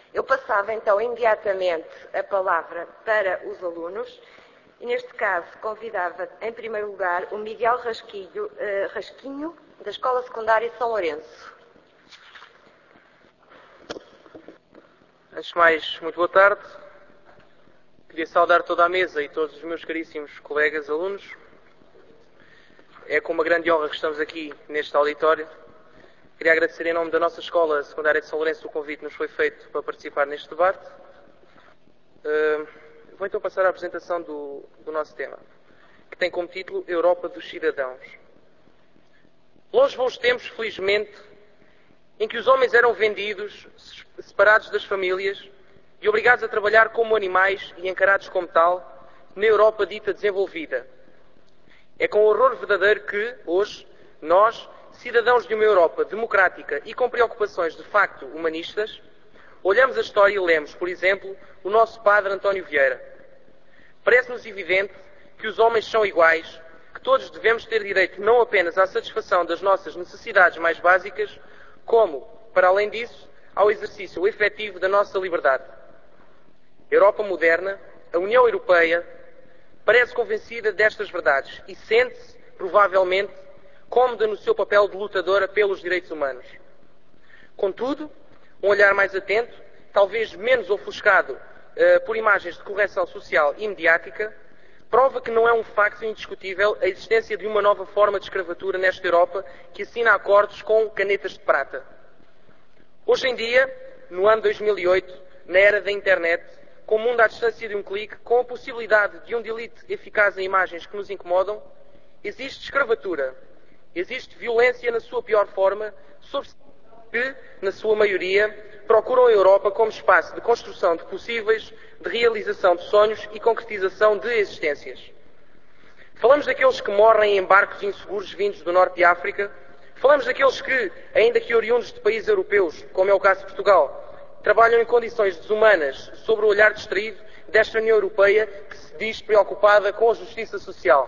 Eu passava então imediatamente a palavra para os alunos e, neste caso, convidava em primeiro lugar o Miguel Rasquinho, da Escola Secundária de São Lourenço. Antes de mais, muito boa tarde. Queria saudar toda a mesa e todos os meus caríssimos colegas alunos. É com uma grande honra que estamos aqui neste auditório. Queria agradecer em nome da nossa Escola Secundária de São Lourenço o convite que nos foi feito para participar neste debate. Vou então passar à apresentação do nosso tema, que tem como título Europa dos Cidadãos. Longe vão os tempos, felizmente, em que os homens eram vendidos, separados das famílias e obrigados a trabalhar como animais e encarados como tal na Europa dita desenvolvida. É com horror verdadeiro que, hoje, nós, cidadãos de uma Europa democrática e com preocupações de facto humanistas, olhamos a história e lemos, por exemplo, o nosso padre António Vieira. Parece-nos evidente que os homens são iguais, que todos devemos ter direito não apenas à satisfação das nossas necessidades mais básicas, como, para além disso, ao exercício efetivo da nossa liberdade. A Europa moderna, a União Europeia, parece convencida destas verdades e sente-se, provavelmente, cómoda no seu papel de lutadora pelos direitos humanos. Contudo, um olhar mais atento, talvez menos ofuscado por imagens de correção social e mediática, prova que não é um facto indiscutível a existência de uma nova forma de escravatura nesta Europa que assina acordos com canetas de prata. Hoje em dia, no ano 2008, na era da internet, com o mundo à distância de um clique, com a possibilidade de um delete eficaz em imagens que nos incomodam, existe escravatura, existe violência na sua pior forma, sobre que, na sua maioria, procuram a Europa como espaço de construção de possíveis, de realização de sonhos e concretização de existências. Falamos daqueles que morrem em barcos inseguros vindos do norte de África. Falamos daqueles que, ainda que oriundos de países europeus, como é o caso de Portugal, trabalham em condições desumanas sob o olhar distraído desta União Europeia que se diz preocupada com a justiça social.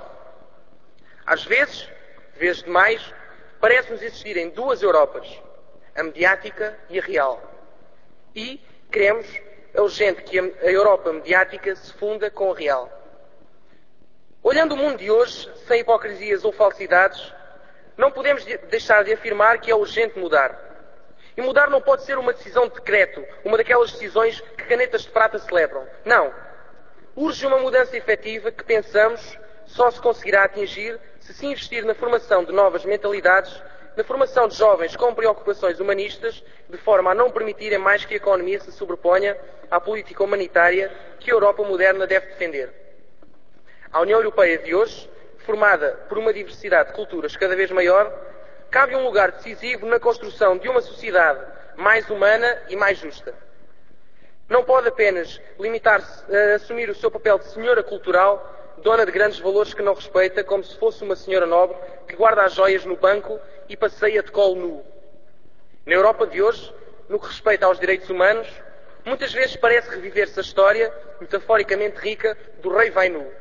Às vezes demais, parece-nos existirem duas Europas, a mediática e a real. E queremos, é urgente que a Europa mediática se funda com a real. Olhando o mundo de hoje, sem hipocrisias ou falsidades, não podemos deixar de afirmar que é urgente mudar. E mudar não pode ser uma decisão de decreto, uma daquelas decisões que canetas de prata celebram. Não. Urge uma mudança efetiva que pensamos só se conseguirá atingir se investir na formação de novas mentalidades, na formação de jovens com preocupações humanistas, de forma a não permitirem mais que a economia se sobreponha à política humanitária que a Europa moderna deve defender. À União Europeia de hoje, formada por uma diversidade de culturas cada vez maior, cabe um lugar decisivo na construção de uma sociedade mais humana e mais justa. Não pode apenas limitar-se a assumir o seu papel de senhora cultural, dona de grandes valores que não respeita, como se fosse uma senhora nobre que guarda as joias no banco e passeia de colo nu. Na Europa de hoje, no que respeita aos direitos humanos, muitas vezes parece reviver-se a história, metaforicamente rica, do rei vai nu.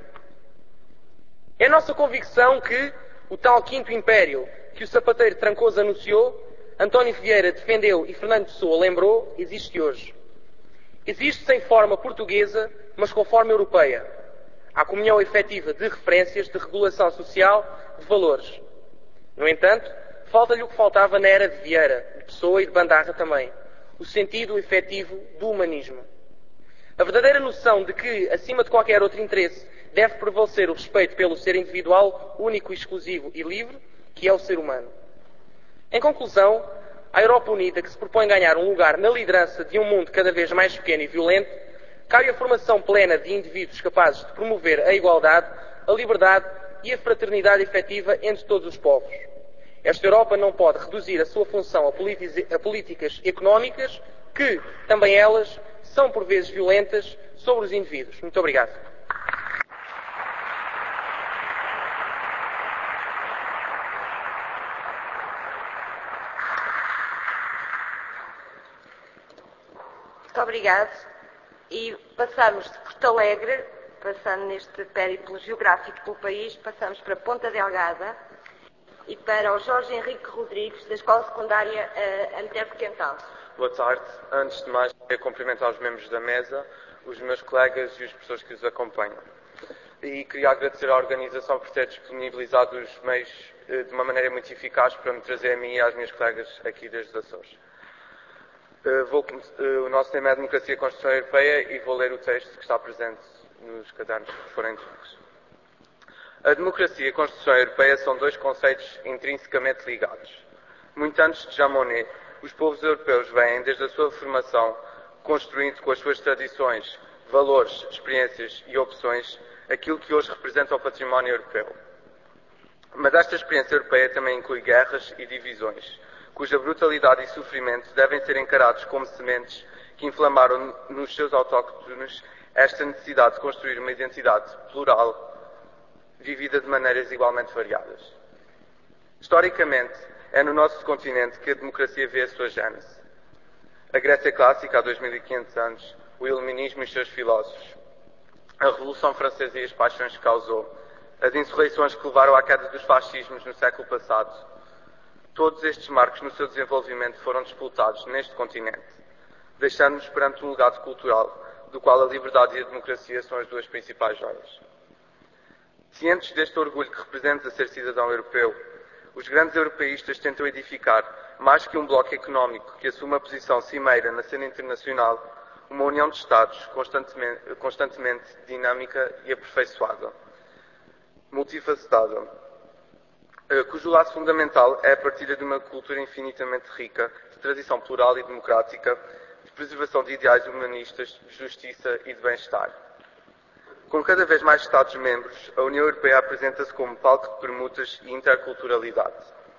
É nossa convicção que o tal Quinto Império que o sapateiro Trancoso anunciou, António Vieira defendeu e Fernando Pessoa lembrou, existe hoje. Existe sem forma portuguesa, mas com forma europeia. Há comunhão efetiva de referências, de regulação social, de valores. No entanto, falta-lhe o que faltava na era de Vieira, de Pessoa e de Bandarra também. O sentido efetivo do humanismo. A verdadeira noção de que, acima de qualquer outro interesse, deve prevalecer o respeito pelo ser individual, único, exclusivo e livre, que é o ser humano. Em conclusão, a Europa Unida, que se propõe ganhar um lugar na liderança de um mundo cada vez mais pequeno e violento, cabe a formação plena de indivíduos capazes de promover a igualdade, a liberdade e a fraternidade efetiva entre todos os povos. Esta Europa não pode reduzir a sua função a políticas económicas que, também elas, são por vezes violentas sobre os indivíduos. Muito obrigado. Muito obrigado. E passamos de Porto Alegre, passando neste périplo geográfico pelo país, passamos para Ponta Delgada e para o Jorge Henrique Rodrigues, da Escola Secundária Antero de Quental. Boa tarde. Antes de mais, quero cumprimentar os membros da mesa, os meus colegas e as pessoas que os acompanham. E queria agradecer à organização por ter disponibilizado os meios de uma maneira muito eficaz para me trazer a mim e às minhas colegas aqui desde os Açores. O nosso tema é a Democracia e a Construção Europeia e vou ler o texto que está presente nos cadernos que forem entregues. A democracia e a construção europeia são dois conceitos intrinsecamente ligados. Muito antes de Jean Monnet, os povos europeus vêm, desde a sua formação, construindo com as suas tradições, valores, experiências e opções aquilo que hoje representa o património europeu. Mas esta experiência europeia também inclui guerras e divisões, cuja brutalidade e sofrimento devem ser encarados como sementes que inflamaram nos seus autóctones esta necessidade de construir uma identidade plural, vivida de maneiras igualmente variadas. Historicamente, é no nosso continente que a democracia vê a sua gênese. A Grécia clássica, há 2500 anos, o iluminismo e os seus filósofos, a Revolução Francesa e as paixões que causou, as insurreições que levaram à queda dos fascismos no século passado, todos estes marcos no seu desenvolvimento foram disputados neste continente, deixando-nos perante um legado cultural, do qual a liberdade e a democracia são as duas principais joias. Cientes deste orgulho que representa ser cidadão europeu, os grandes europeístas tentam edificar, mais que um bloco económico que assume a posição cimeira na cena internacional, uma união de Estados constantemente dinâmica e aperfeiçoada, multifacetada, cujo laço fundamental é a partilha de uma cultura infinitamente rica, de tradição plural e democrática, de preservação de ideais humanistas, de justiça e de bem-estar. Com cada vez mais Estados-membros, a União Europeia apresenta-se como palco de permutas e interculturalidade,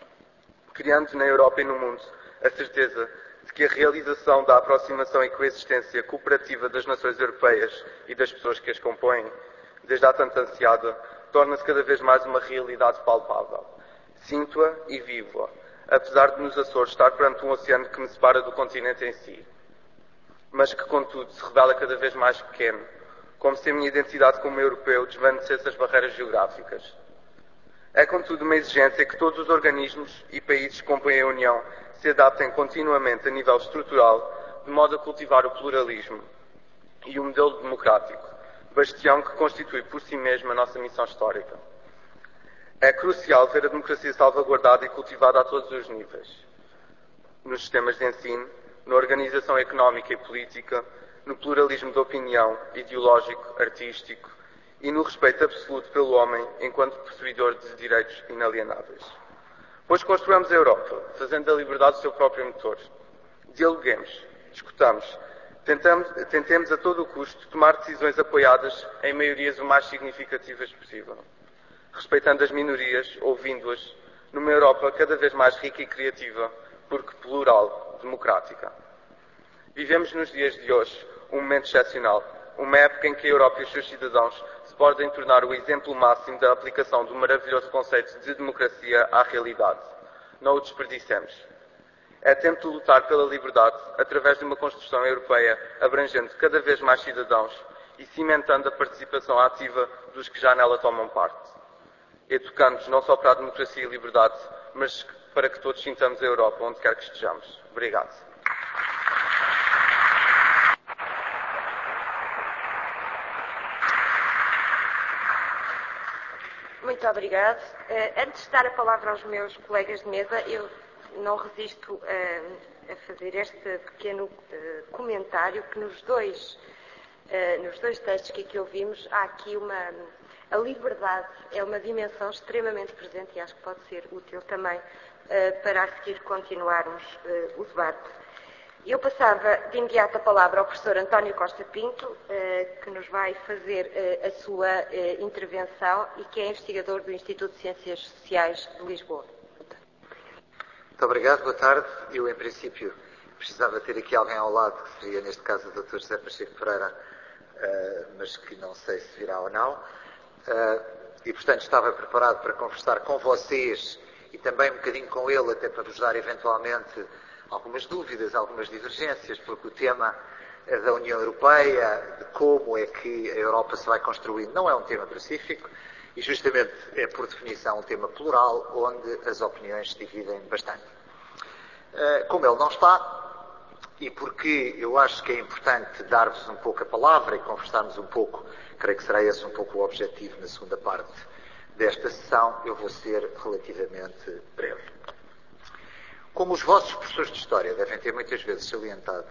criando na Europa e no mundo a certeza de que a realização da aproximação e coexistência cooperativa das nações europeias e das pessoas que as compõem, desde há tanto ansiada, torna-se cada vez mais uma realidade palpável, sinto-a e vivo-a, apesar de nos Açores estar perante um oceano que me separa do continente em si, mas que, contudo, se revela cada vez mais pequeno, como se a minha identidade como europeu desvanecesse as barreiras geográficas. É, contudo, uma exigência que todos os organismos e países que compõem a União se adaptem continuamente a nível estrutural, de modo a cultivar o pluralismo e o modelo democrático, bastião que constitui por si mesmo a nossa missão histórica. É crucial ver a democracia salvaguardada e cultivada a todos os níveis, nos sistemas de ensino, na organização económica e política, no pluralismo de opinião, ideológico, artístico e no respeito absoluto pelo homem enquanto possuidor de direitos inalienáveis. Pois construamos a Europa, fazendo da liberdade o seu próprio motor. Dialoguemos, discutamos, tentemos a todo o custo tomar decisões apoiadas em maiorias o mais significativas possível, respeitando as minorias, ouvindo-as, numa Europa cada vez mais rica e criativa, porque plural, democrática. Vivemos nos dias de hoje um momento excepcional, uma época em que a Europa e os seus cidadãos se podem tornar o exemplo máximo da aplicação do maravilhoso conceito de democracia à realidade. Não o desperdicemos. É tempo de lutar pela liberdade através de uma construção europeia abrangendo cada vez mais cidadãos e cimentando a participação ativa dos que já nela tomam parte. Educando-nos não só para a democracia e a liberdade, mas para que todos sintamos a Europa onde quer que estejamos. Obrigado. Muito obrigado. Antes de dar a palavra aos meus colegas de mesa, eu não resisto a fazer este pequeno comentário que nos dois textos que aqui ouvimos, há aqui a liberdade é uma dimensão extremamente presente e acho que pode ser útil também para a seguir continuarmos o debate. Eu passava de imediato a palavra ao professor António Costa Pinto, que nos vai fazer a sua intervenção e que é investigador do Instituto de Ciências Sociais de Lisboa. Muito obrigado, boa tarde. Eu, em princípio, precisava ter aqui alguém ao lado, que seria, neste caso, o Dr. José Pacheco Pereira, mas que não sei se virá ou não. E, portanto, estava preparado para conversar com vocês e também um bocadinho com ele, até para vos dar, eventualmente, algumas dúvidas, algumas divergências, porque o tema da União Europeia, de como é que a Europa se vai construindo, não é um tema pacífico e justamente é, por definição, um tema plural, onde as opiniões se dividem bastante. Como ele não está, e porque eu acho que é importante dar-vos um pouco a palavra e conversarmos um pouco, creio que será esse um pouco o objetivo na segunda parte desta sessão, eu vou ser relativamente breve. Como os vossos professores de História devem ter muitas vezes salientado,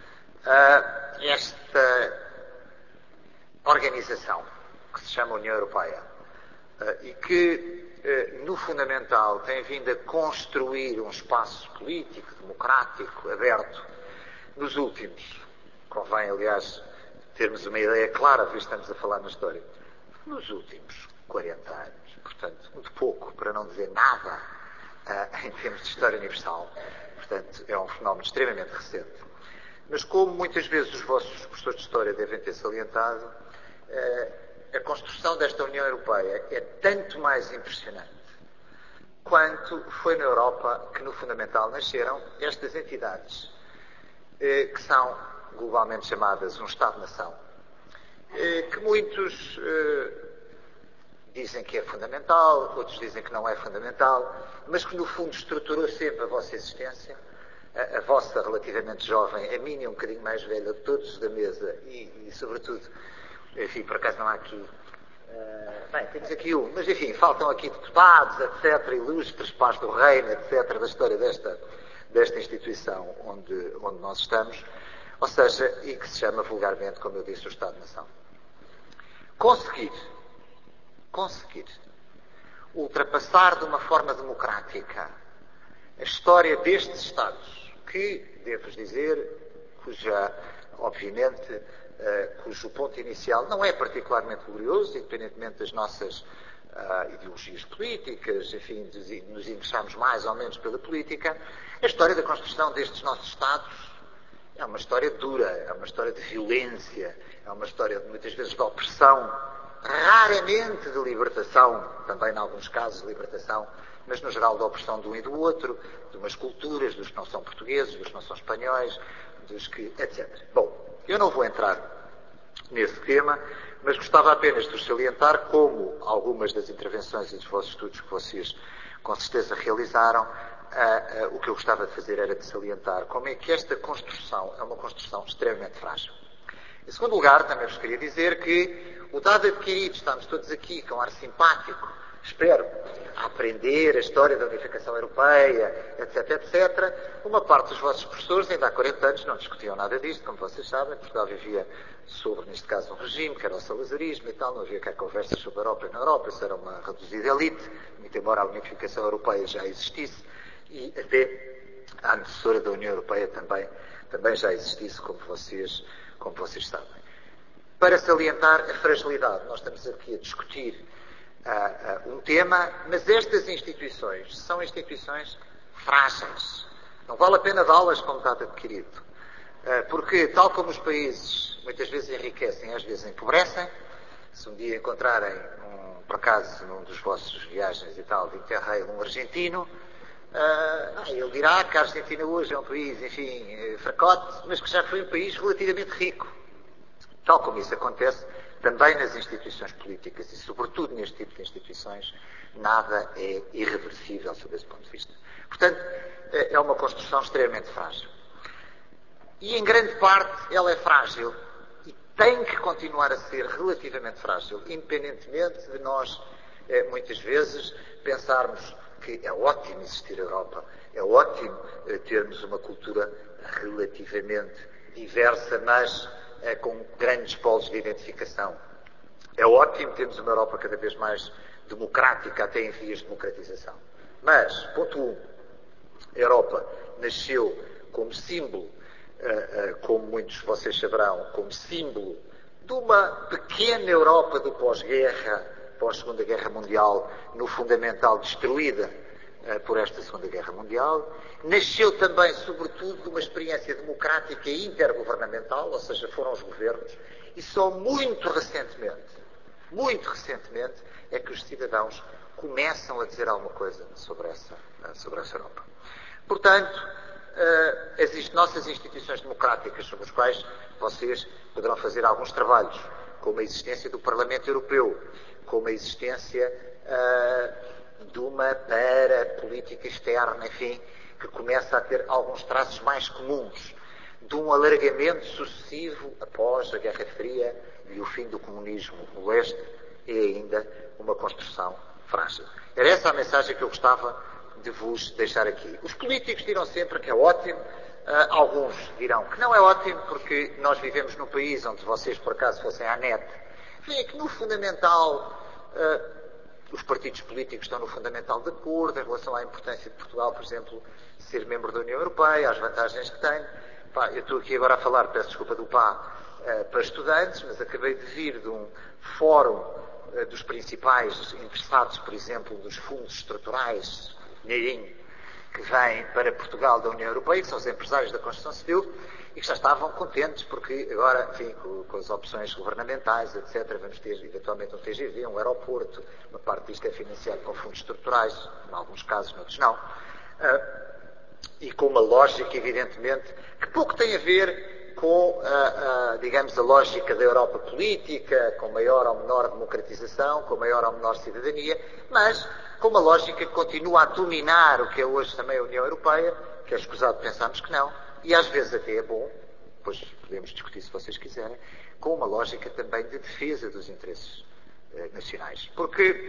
esta organização que se chama União Europeia e que, no fundamental, tem vindo a construir um espaço político, democrático, aberto, nos últimos, convém, aliás, termos uma ideia clara, visto que estamos a falar na história, nos últimos 40 anos, portanto, muito pouco, para não dizer nada, em termos de história universal. Portanto, é um fenómeno extremamente recente. Mas como muitas vezes os vossos professores de História devem ter salientado, a construção desta União Europeia é tanto mais impressionante quanto foi na Europa que, no fundamental, nasceram estas entidades que são globalmente chamadas um Estado-nação, que muitos dizem que é fundamental, outros dizem que não é fundamental, mas que no fundo estruturou sempre a vossa existência, a vossa relativamente jovem, a minha um bocadinho mais velha, de todos da mesa e sobretudo, enfim, por acaso não há aqui, bem, temos aqui um, mas enfim, faltam aqui deputados, etc., ilustres, pais do reino, etc., da história desta instituição onde nós estamos, ou seja, e que se chama vulgarmente, como eu disse, o Estado-nação. Conseguir ultrapassar de uma forma democrática a história destes Estados, que, devo dizer, obviamente, cujo ponto inicial não é particularmente glorioso, independentemente das nossas ideologias políticas, enfim, nos interessamos mais ou menos pela política, a história da construção destes nossos Estados é uma história dura, é uma história de violência, é uma história muitas vezes de opressão, raramente de libertação, também em alguns casos de libertação, mas no geral de opressão de um e do outro, de umas culturas, dos que não são portugueses, dos que não são espanhóis, dos que, etc. Bom, eu não vou entrar nesse tema, mas gostava apenas de vos salientar como algumas das intervenções e dos vossos estudos que vocês com certeza realizaram, o que eu gostava de fazer era de salientar como é que esta construção é uma construção extremamente frágil. Em segundo lugar, também vos queria dizer que o dado adquirido, estamos todos aqui com ar simpático, espero, a aprender a história da unificação europeia, etc., etc. Uma parte dos vossos professores, ainda há 40 anos, não discutiam nada disto, como vocês sabem. Portugal vivia sobre, neste caso, um regime, que era o salazarismo e tal, não havia cá conversas sobre a Europa e na Europa, isso era uma reduzida elite, muito embora a unificação europeia já existisse, e até a antecessora da União Europeia também já existisse, como vocês sabem. Para salientar a fragilidade, nós estamos aqui a discutir um tema, mas estas instituições são instituições frágeis. Não vale a pena dá-las como dado adquirido. Porque, tal como os países muitas vezes enriquecem, às vezes empobrecem, se um dia encontrarem, por acaso, num dos vossos viagens e tal, de Interrail, um argentino, ele dirá que a Argentina hoje é um país, enfim, fracote, mas que já foi um país relativamente rico. Tal como isso acontece também nas instituições políticas e, sobretudo, neste tipo de instituições, nada é irreversível sob esse ponto de vista. Portanto, é uma construção extremamente frágil. E, em grande parte, ela é frágil e tem que continuar a ser relativamente frágil, independentemente de nós, muitas vezes, pensarmos que é ótimo existir a Europa, é ótimo termos uma cultura relativamente diversa, mas com grandes polos de identificação. É ótimo termos uma Europa cada vez mais democrática, até em vias de democratização. Mas, ponto 1, a Europa nasceu como símbolo, como muitos de vocês saberão, como símbolo de uma pequena Europa do pós-guerra, pós-Segunda Guerra Mundial, no fundamental destruída por esta Segunda Guerra Mundial. Nasceu também, sobretudo, de uma experiência democrática e intergovernamental, ou seja, foram os governos, e só muito recentemente, é que os cidadãos começam a dizer alguma coisa sobre essa Europa. Portanto, as nossas instituições democráticas, sobre as quais vocês poderão fazer alguns trabalhos, como a existência do Parlamento Europeu, como a existência de uma para-política externa, enfim, que começa a ter alguns traços mais comuns de um alargamento sucessivo após a Guerra Fria e o fim do comunismo no leste, é ainda uma construção frágil. Era essa a mensagem que eu gostava de vos deixar aqui. Os políticos dirão sempre que é ótimo, alguns dirão que não é ótimo, porque nós vivemos num país onde vocês, por acaso, fossem à net, veem que no fundamental os partidos políticos estão no fundamental de acordo em relação à importância de Portugal, por exemplo, ser membro da União Europeia, às vantagens que tem. Eu estou aqui agora a falar, peço desculpa do para estudantes, mas acabei de vir de um fórum dos principais interessados, por exemplo, dos fundos estruturais, dinheirinho, que vêm para Portugal da União Europeia, que são os empresários da construção civil, e que já estavam contentes, porque agora, enfim, com as opções governamentais, etc., vamos ter eventualmente um TGV, um aeroporto, uma parte disto é financiado com fundos estruturais, em alguns casos, noutros não, e com uma lógica, evidentemente, que pouco tem a ver com, digamos, a lógica da Europa política, com maior ou menor democratização, com maior ou menor cidadania, mas com uma lógica que continua a dominar o que é hoje também a União Europeia, que é escusado pensarmos que não, e às vezes até é bom, depois podemos discutir se vocês quiserem, com uma lógica também de defesa dos interesses nacionais. Porque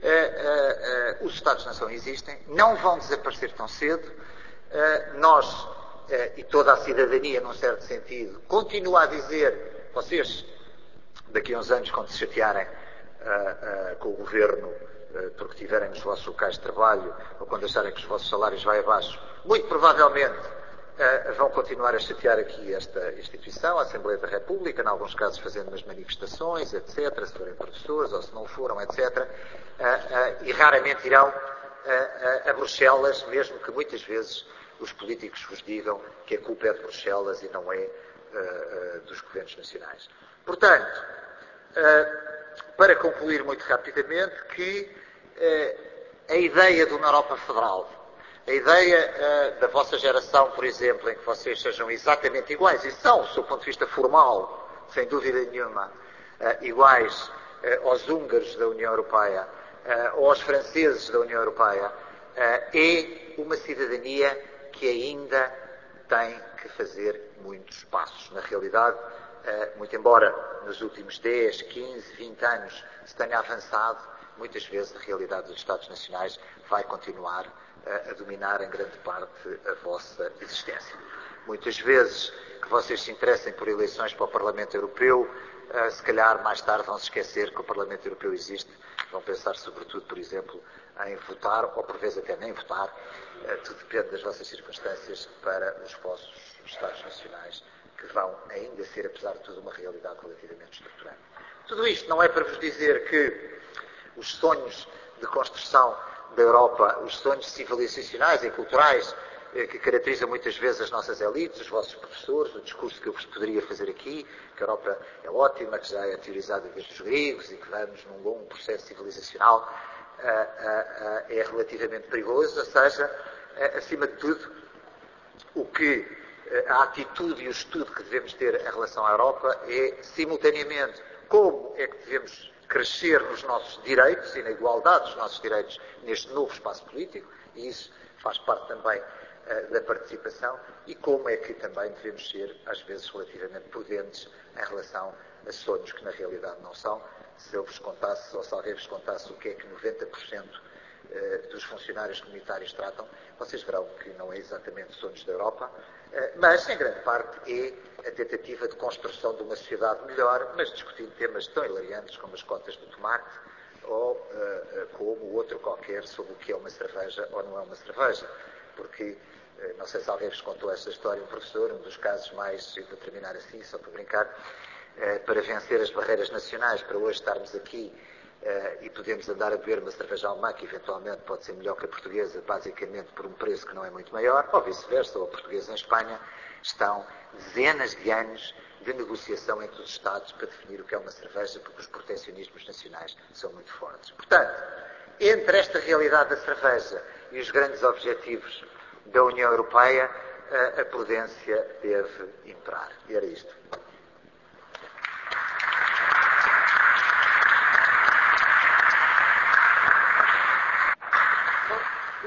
os Estados-nação existem, não vão desaparecer tão cedo, nós, e toda a cidadania, num certo sentido, continua a dizer, vocês, daqui a uns anos, quando se chatearem com o governo, porque tiverem os vossos locais de trabalho, ou quando acharem que os vossos salários vão abaixo, muito provavelmente vão continuar a chatear aqui esta instituição, a Assembleia da República, em alguns casos fazendo umas manifestações, etc., se forem professores ou se não foram, etc., e raramente irão a Bruxelas, mesmo que muitas vezes os políticos vos digam que a culpa é de Bruxelas e não é dos governos nacionais. Portanto, para concluir muito rapidamente, que a ideia de uma Europa federal, a ideia da vossa geração, por exemplo, em que vocês sejam exatamente iguais, e são, do seu ponto de vista formal, sem dúvida nenhuma, iguais aos húngaros da União Europeia ou aos franceses da União Europeia, é uma cidadania que ainda tem que fazer muitos passos. Na realidade, muito embora nos últimos 10, 15, 20 anos se tenha avançado, muitas vezes a realidade dos Estados Nacionais vai continuar a dominar em grande parte a vossa existência. Muitas vezes que vocês se interessem por eleições para o Parlamento Europeu, se calhar mais tarde vão se esquecer que o Parlamento Europeu existe, vão pensar sobretudo, por exemplo, em votar, ou por vezes até nem votar, tudo depende das vossas circunstâncias, para os vossos Estados Nacionais, que vão ainda ser, apesar de tudo, uma realidade relativamente estruturante. Tudo isto não é para vos dizer que os sonhos de construção da Europa, os sonhos civilizacionais e culturais que caracterizam muitas vezes as nossas elites, os vossos professores, o discurso que eu vos poderia fazer aqui, que a Europa é ótima, que já é teorizada desde os gregos e que vamos num longo processo civilizacional, é relativamente perigoso, ou seja, acima de tudo, a atitude e o estudo que devemos ter em relação à Europa é, simultaneamente, como é que devemos crescer nos nossos direitos e na igualdade dos nossos direitos neste novo espaço político, e isso faz parte também da participação, e como é que também devemos ser, às vezes, relativamente prudentes em relação a sonhos que na realidade não são. Se eu vos contasse, ou se alguém vos contasse o que é que 90% dos funcionários comunitários tratam, vocês verão que não é exatamente sonhos da Europa, mas, em grande parte, é a tentativa de construção de uma sociedade melhor, mas discutindo temas tão hilariantes como as cotas do tomate, ou como outro qualquer sobre o que é uma cerveja ou não é uma cerveja. Porque, não sei se alguém vos contou esta história, um professor, um dos casos mais, para terminar assim, só para brincar, para vencer as barreiras nacionais, para hoje estarmos aqui e podemos andar a beber uma cerveja alemã, que eventualmente pode ser melhor que a portuguesa, basicamente por um preço que não é muito maior, ou vice-versa, ou a portuguesa em Espanha, estão dezenas de anos de negociação entre os Estados para definir o que é uma cerveja, porque os protecionismos nacionais são muito fortes. Portanto, entre esta realidade da cerveja e os grandes objetivos da União Europeia, a prudência deve imperar. E era isto.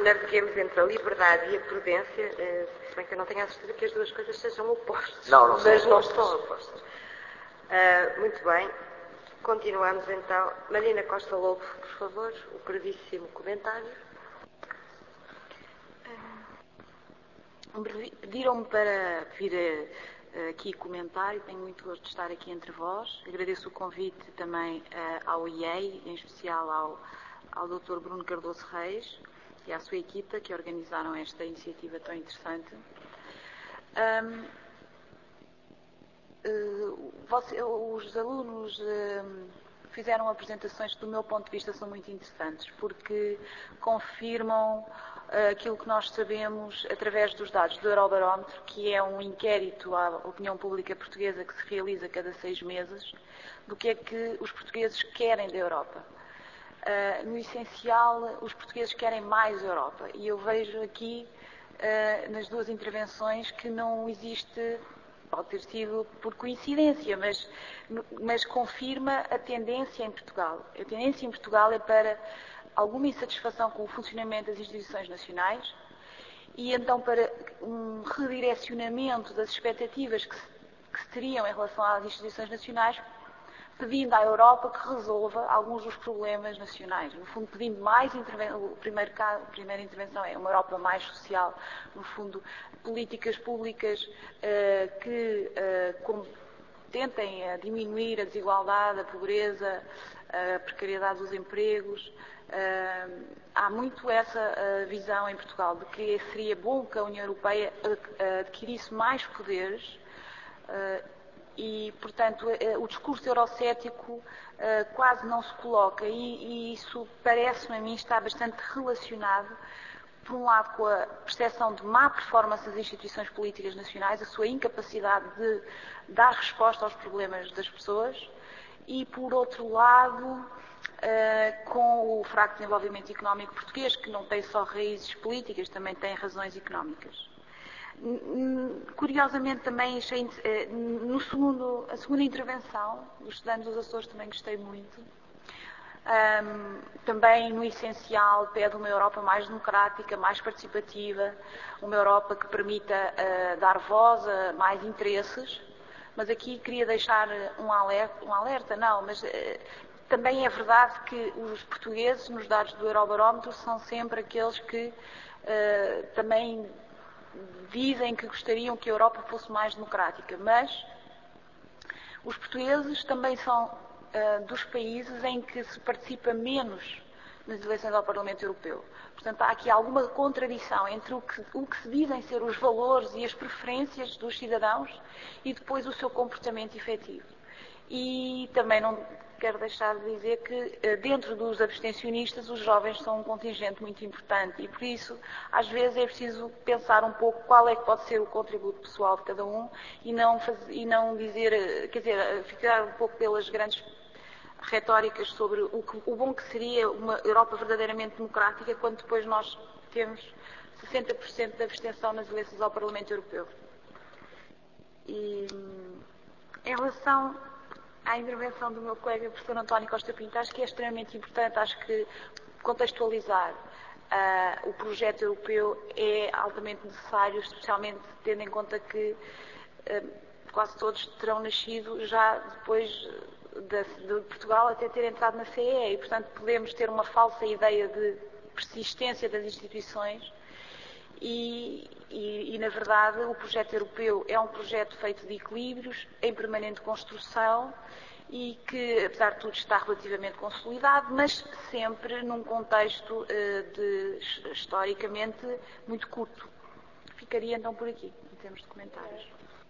naveguemos entre a liberdade e a prudência, se bem que eu não tenho a certeza que as duas coisas sejam opostas. Não são mas não opostas. são opostas. Muito bem. Continuamos então. Marina Costa Lobo, por favor, o brevíssimo comentário. Pediram-me para vir aqui comentar e tenho muito gosto de estar aqui entre vós. Agradeço o convite também ao IEI, em especial ao Dr. Bruno Cardoso Reis e à sua equipa que organizaram esta iniciativa tão interessante. Os alunos fizeram apresentações que, do meu ponto de vista, são muito interessantes, porque confirmam aquilo que nós sabemos através dos dados do Eurobarómetro, que é um inquérito à opinião pública portuguesa que se realiza cada 6 meses, do que é que os portugueses querem da Europa. No essencial, os portugueses querem mais Europa. E eu vejo aqui, nas duas intervenções, que não existe, pode ter sido por coincidência, mas confirma a tendência em Portugal. A tendência em Portugal é para alguma insatisfação com o funcionamento das instituições nacionais e então para um redirecionamento das expectativas que se teriam em relação às instituições nacionais, pedindo à Europa que resolva alguns dos problemas nacionais. No fundo, pedindo mais intervenção. A primeira intervenção é uma Europa mais social. No fundo, políticas públicas que tentem diminuir a desigualdade, a pobreza, a precariedade dos empregos. Há muito essa visão em Portugal de que seria bom que a União Europeia adquirisse mais poderes e, portanto, o discurso eurocético quase não se coloca e isso parece-me a mim estar bastante relacionado, por um lado, com a percepção de má performance das instituições políticas nacionais, a sua incapacidade de dar resposta aos problemas das pessoas e, por outro lado, com o fraco desenvolvimento económico português, que não tem só raízes políticas, também tem razões económicas. Curiosamente também achei, a segunda intervenção dos estudantes dos Açores também gostei muito. Também no essencial pede uma Europa mais democrática, mais participativa, uma Europa que permita dar voz a mais interesses, mas aqui queria deixar um alerta não, mas também é verdade que os portugueses, nos dados do Eurobarómetro, são sempre aqueles que também dizem que gostariam que a Europa fosse mais democrática, mas os portugueses também são dos países em que se participa menos nas eleições ao Parlamento Europeu. Portanto, há aqui alguma contradição entre o que se dizem ser os valores e as preferências dos cidadãos e depois o seu comportamento efetivo. E também não quero deixar de dizer que dentro dos abstencionistas os jovens são um contingente muito importante e por isso às vezes é preciso pensar um pouco qual é que pode ser o contributo pessoal de cada um e não dizer, quer dizer, ficar um pouco pelas grandes retóricas sobre o bom que seria uma Europa verdadeiramente democrática quando depois nós temos 60% de abstenção nas eleições ao Parlamento Europeu. E em relação à intervenção do meu colega, professor António Costa Pinto, acho que é extremamente importante, acho que contextualizar o projeto europeu é altamente necessário, especialmente tendo em conta que quase todos terão nascido já depois de Portugal até ter entrado na CEE e, portanto, podemos ter uma falsa ideia de persistência das instituições e, na verdade, o projeto europeu é um projeto feito de equilíbrios, em permanente construção e que, apesar de tudo, está relativamente consolidado, mas sempre num contexto historicamente muito curto. Ficaria então por aqui, em termos de comentários.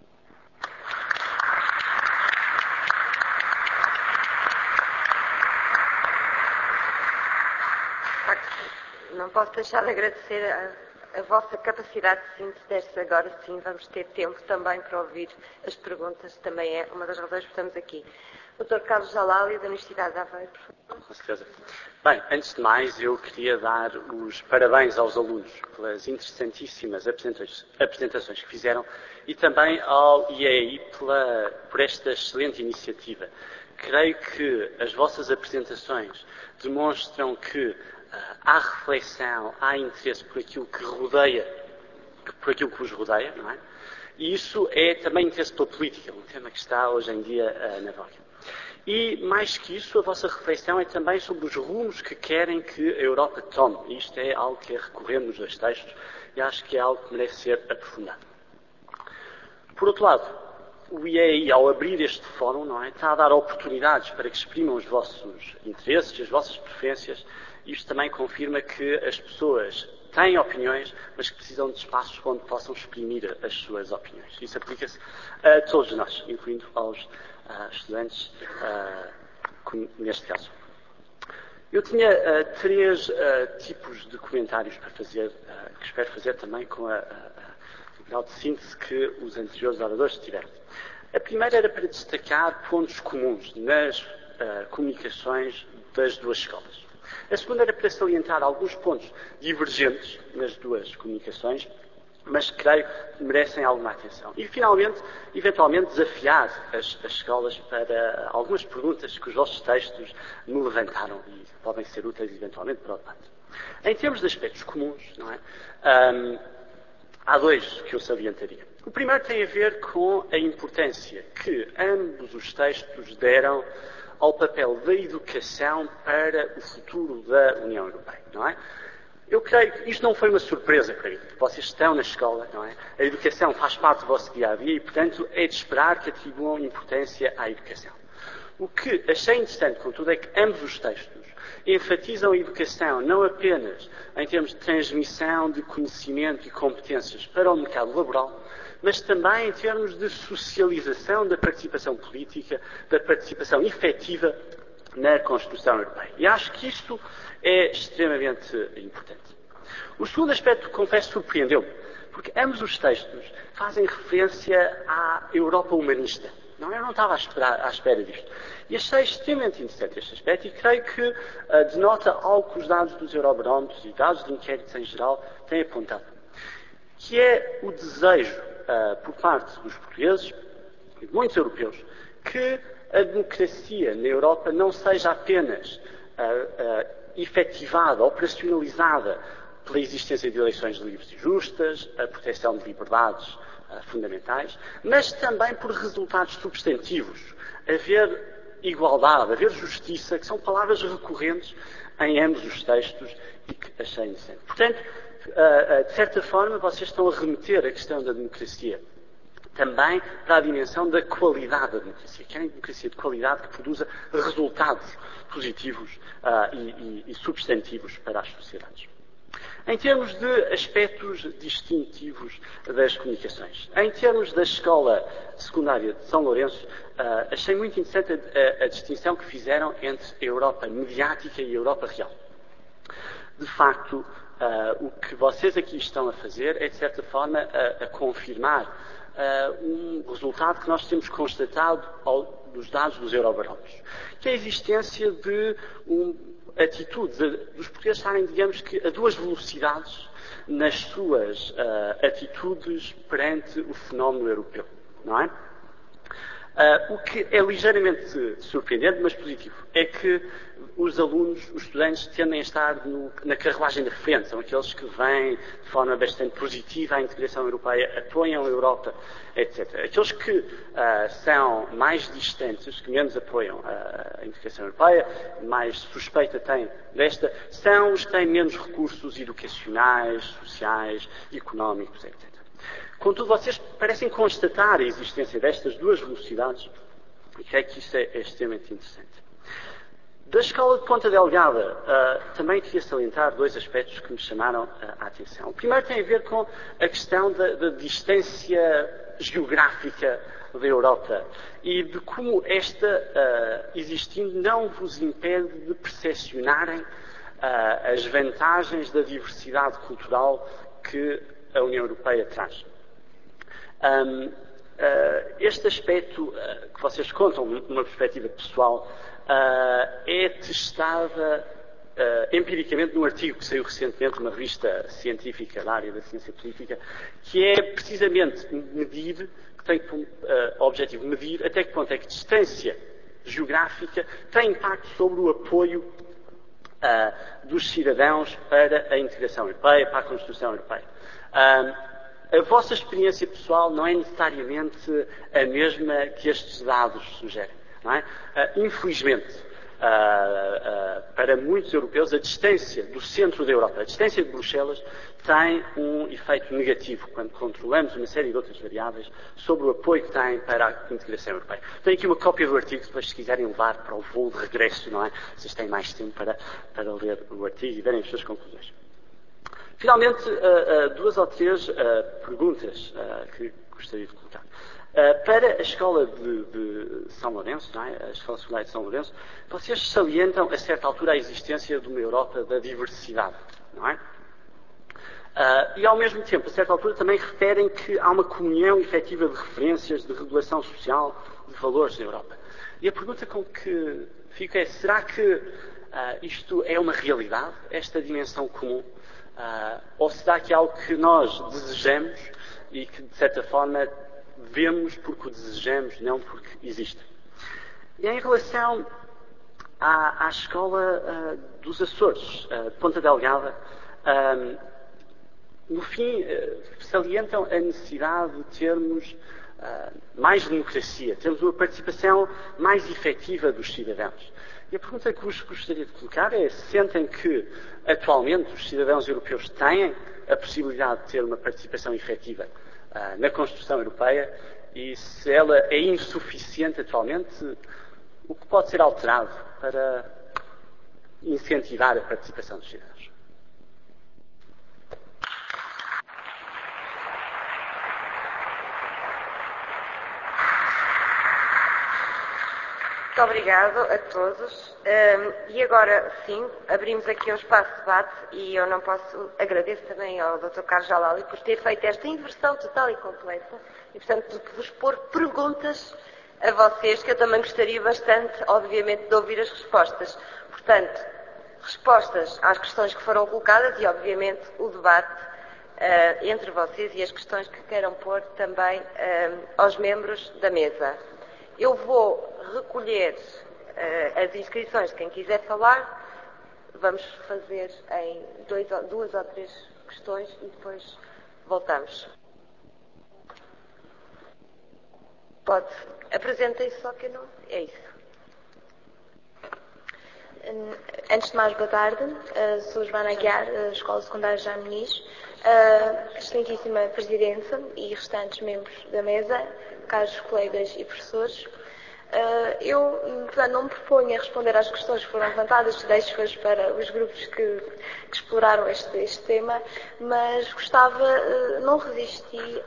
Não posso deixar de agradecer a vossa capacidade de síntese. Agora sim vamos ter tempo também para ouvir as perguntas, também é uma das razões que estamos aqui. Dr. Carlos Jalali, da Universidade de Aveiro. Com certeza. Bem, antes de mais, eu queria dar os parabéns aos alunos pelas interessantíssimas apresentações que fizeram e também ao IEI por esta excelente iniciativa. Creio que as vossas apresentações demonstram que há reflexão, há interesse por aquilo que rodeia, por aquilo que vos rodeia, não é? E isso é também interesse pela política, um tema que está hoje em dia na voga. E, mais que isso, a vossa reflexão é também sobre os rumos que querem que a Europa tome. E isto é algo que é recorrente nos dois textos e acho que é algo que merece ser aprofundado. Por outro lado, o IEI, ao abrir este fórum, não é, está a dar oportunidades para que exprimam os vossos interesses, as vossas preferências. Isto também confirma que as pessoas têm opiniões, mas que precisam de espaços onde possam exprimir as suas opiniões. Isso aplica-se a todos nós, incluindo aos estudantes, neste caso. Eu tinha 3 tipos de comentários para fazer, que espero fazer também com o grau de síntese que os anteriores oradores tiveram. A primeira era para destacar pontos comuns nas comunicações das duas escolas. A segunda era para salientar alguns pontos divergentes nas duas comunicações, mas creio que merecem alguma atenção. E, finalmente, eventualmente, desafiar as escolas para algumas perguntas que os vossos textos me levantaram e podem ser úteis, eventualmente, para o debate. Em termos de aspectos comuns, não é? Há 2 que eu salientaria. O primeiro tem a ver com a importância que ambos os textos deram ao papel da educação para o futuro da União Europeia, não é? Eu creio que isto não foi uma surpresa para mim. Vocês estão na escola, não é? A educação faz parte do vosso dia-a-dia e, portanto, é de esperar que atribuam importância à educação. O que achei interessante, contudo, é que ambos os textos enfatizam a educação não apenas em termos de transmissão de conhecimento e competências para o mercado laboral, mas também em termos de socialização da participação política, da participação efetiva na construção europeia. E acho que isto é extremamente importante. O segundo aspecto, confesso, surpreendeu-me, porque ambos os textos fazem referência à Europa humanista. Eu não estava à espera disto. E achei extremamente interessante este aspecto e creio que denota algo que os dados dos Eurobarómetros e dados de inquéritos em geral têm apontado, que é o desejo por parte dos portugueses e de muitos europeus que a democracia na Europa não seja apenas efetivada, operacionalizada pela existência de eleições livres e justas, a proteção de liberdades fundamentais, mas também por resultados substantivos. Haver igualdade, haver justiça, que são palavras recorrentes em ambos os textos e que achei interessante. Portanto, de certa forma, vocês estão a remeter a questão da democracia também para a dimensão da qualidade da democracia. Querem democracia de qualidade que produza resultados positivos e substantivos para as sociedades. Em termos de aspectos distintivos das comunicações, em termos da escola secundária de São Lourenço, achei muito interessante a distinção que fizeram entre a Europa mediática e a Europa real. De facto, o que vocês aqui estão a fazer é, de certa forma, a confirmar um resultado que nós temos constatado dos dados dos Eurobarómetros, que é a existência de atitudes, dos portugueses estarem, digamos que, a 2 velocidades nas suas atitudes perante o fenómeno europeu, não é? O que é ligeiramente surpreendente, mas positivo, é que os alunos, os estudantes, tendem a estar na carruagem da frente. São aqueles que vêm de forma bastante positiva à integração europeia, apoiam a Europa, etc. Aqueles que são mais distantes, que menos apoiam a integração europeia, mais suspeita têm desta, são os que têm menos recursos educacionais, sociais, económicos, etc. Contudo, vocês parecem constatar a existência destas 2 velocidades e creio que isso é extremamente interessante. Da escola de Ponta Delgada, também queria salientar 2 aspectos que me chamaram a atenção. O primeiro tem a ver com a questão da distância geográfica da Europa e de como esta, existindo, não vos impede de percepcionarem as vantagens da diversidade cultural que a União Europeia traz. Este aspecto que vocês contam numa perspectiva pessoal é testada empiricamente num artigo que saiu recentemente numa revista científica da área da ciência política, que é precisamente medir, que tem como objetivo medir até que ponto é que distância geográfica tem impacto sobre o apoio dos cidadãos para a integração europeia, para a construção europeia. A vossa experiência pessoal não é necessariamente a mesma que estes dados sugerem, não é? Infelizmente, para muitos europeus, a distância do centro da Europa, a distância de Bruxelas, tem um efeito negativo quando controlamos uma série de outras variáveis sobre o apoio que tem para a integração europeia. Tenho aqui uma cópia do artigo, depois se quiserem levar para o voo de regresso, não é? Vocês têm mais tempo para ler o artigo e verem as suas conclusões. Finalmente, duas ou três perguntas que gostaria de colocar. Para a escola de São Lourenço, não é? A escola secundária de São Lourenço, vocês salientam a certa altura a existência de uma Europa da diversidade, não é? E ao mesmo tempo, a certa altura, também referem que há uma comunhão efetiva de referências, de regulação social, de valores na Europa. E a pergunta com que fica é, será que isto é uma realidade, esta dimensão comum? Ou será que é algo que nós desejamos e que, de certa forma, vemos porque o desejamos, não porque existe? E em relação à escola dos Açores, de Ponta Delgada, no fim, salientam a necessidade de termos mais democracia, termos uma participação mais efetiva dos cidadãos. E a pergunta que vos gostaria de colocar é: sentem que, atualmente, os cidadãos europeus têm a possibilidade de ter uma participação efetiva na construção europeia? E se ela é insuficiente atualmente, o que pode ser alterado para incentivar a participação dos cidadãos? Muito obrigado a todos. E agora, sim, abrimos aqui um espaço de debate e eu não posso... Agradeço também ao Dr. Carlos Jalali por ter feito esta inversão total e completa e, portanto, de vos pôr perguntas a vocês, que eu também gostaria bastante, obviamente, de ouvir as respostas. Portanto, respostas às questões que foram colocadas e, obviamente, o debate entre vocês e as questões que queiram pôr também aos membros da mesa. Eu vou recolher as inscrições de quem quiser falar. Vamos fazer em duas ou três questões e depois voltamos. Pode. Apresentem-se, só que não... É isso. Antes de mais, boa tarde. Sou Joana Aguiar, da Escola Secundária Jaime Muniz. Excelentíssima Presidente e restantes membros da mesa, caros colegas e professores. Eu, portanto, não me proponho a responder às questões que foram levantadas, deixo-as para os grupos que exploraram este tema, mas gostava, não resisti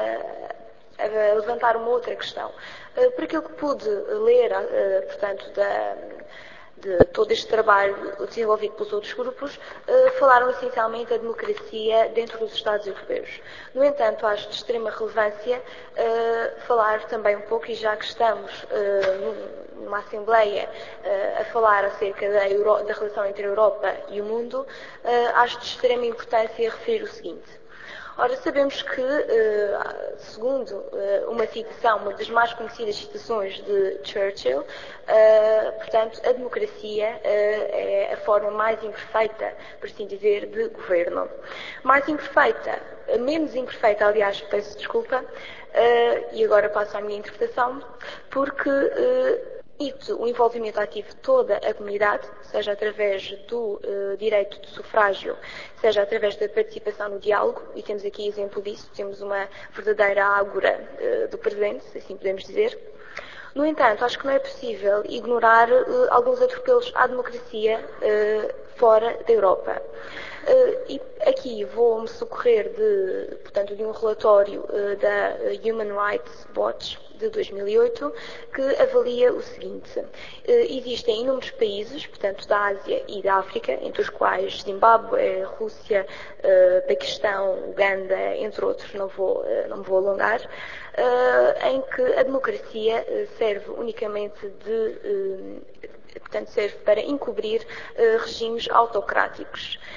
a levantar uma outra questão. Por aquilo que pude ler, portanto, de todo este trabalho desenvolvido pelos outros grupos, falaram essencialmente da democracia dentro dos Estados europeus. No entanto, acho de extrema relevância falar também um pouco, e já que estamos numa Assembleia a falar acerca da relação entre a Europa e o mundo, acho de extrema importância referir o seguinte. Ora, sabemos que, segundo uma citação, uma das mais conhecidas citações de Churchill, portanto, a democracia é a forma mais imperfeita, por assim dizer, de governo. Mais imperfeita, menos imperfeita, aliás, peço desculpa, e agora passo à minha interpretação, porque permite o envolvimento ativo de toda a comunidade, seja através do direito de sufrágio, seja através da participação no diálogo, e temos aqui exemplo disso, temos uma verdadeira ágora do presente, se assim podemos dizer. No entanto, acho que não é possível ignorar alguns atropelos à democracia fora da Europa. E aqui vou-me socorrer de um relatório da Human Rights Watch de 2008, que avalia o seguinte. Existem inúmeros países, portanto, da Ásia e da África, entre os quais Zimbábue, Rússia, Paquistão, Uganda, entre outros, não me vou alongar, em que a democracia serve unicamente serve para encobrir regimes autocráticos.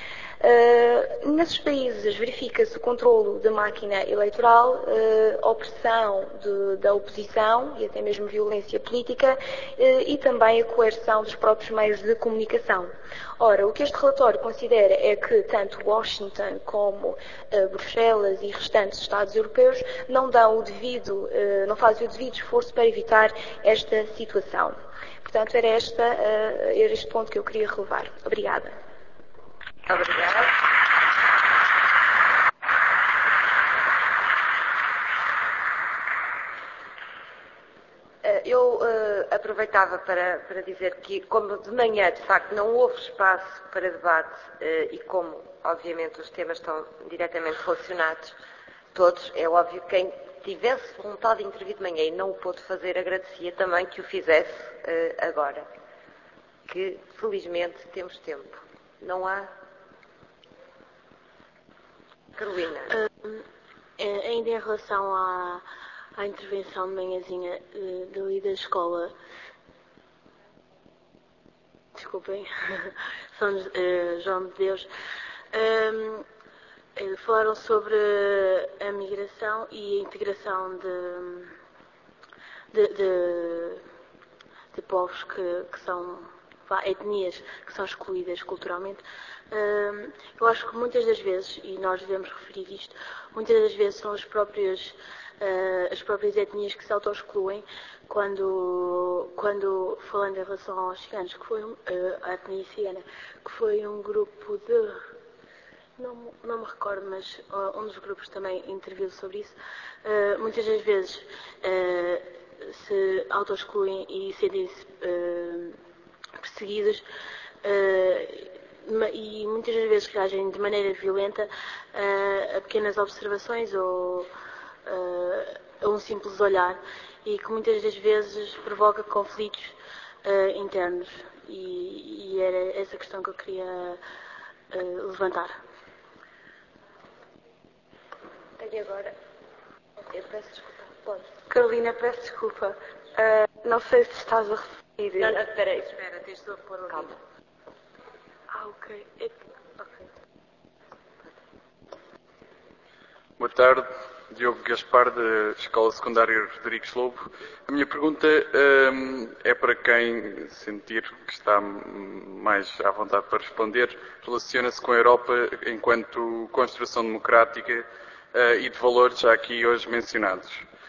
Nesses países verifica-se o controlo da máquina eleitoral, opressão da oposição e até mesmo violência política e também a coerção dos próprios meios de comunicação. Ora, o que este relatório considera é que tanto Washington como Bruxelas e restantes Estados europeus não fazem o devido esforço para evitar esta situação. Portanto, era este ponto que eu queria relevar. Obrigada. Obrigada. Eu aproveitava para dizer que, como de manhã, de facto, não houve espaço para debate e como, obviamente, os temas estão diretamente relacionados todos, é óbvio que quem tivesse vontade de intervir de manhã e não o pôde fazer, agradecia também que o fizesse agora. Que, felizmente, temos tempo. Não há? Carolina. Ainda em relação à intervenção de manhãzinha dali da escola, desculpem, São João de Deus, falaram sobre a migração e a integração de povos que são etnias que são excluídas culturalmente. Eu acho que muitas das vezes, e nós devemos referir isto, muitas das vezes são as próprias etnias que se auto-excluem quando falando em relação aos ciganos, que foi a etnia cigana, que foi um grupo de... Não me recordo, mas um dos grupos também interviu sobre isso. Muitas das vezes se auto-excluem e sentem-se perseguidos e muitas das vezes reagem de maneira violenta a pequenas observações ou a um simples olhar e que muitas das vezes provoca conflitos internos e era essa questão que eu queria levantar. E agora, eu peço desculpa. Pode. Carolina, peço desculpa. Não sei se estás a referir... Não, espera, tens de pôr o Calma. Ok. Boa tarde, Diogo Gaspar, da Escola Secundária Rodrigues Lobo. A minha pergunta é para quem sentir que está mais à vontade para responder. Relaciona-se com a Europa enquanto construção democrática e de valores já aqui hoje mencionados.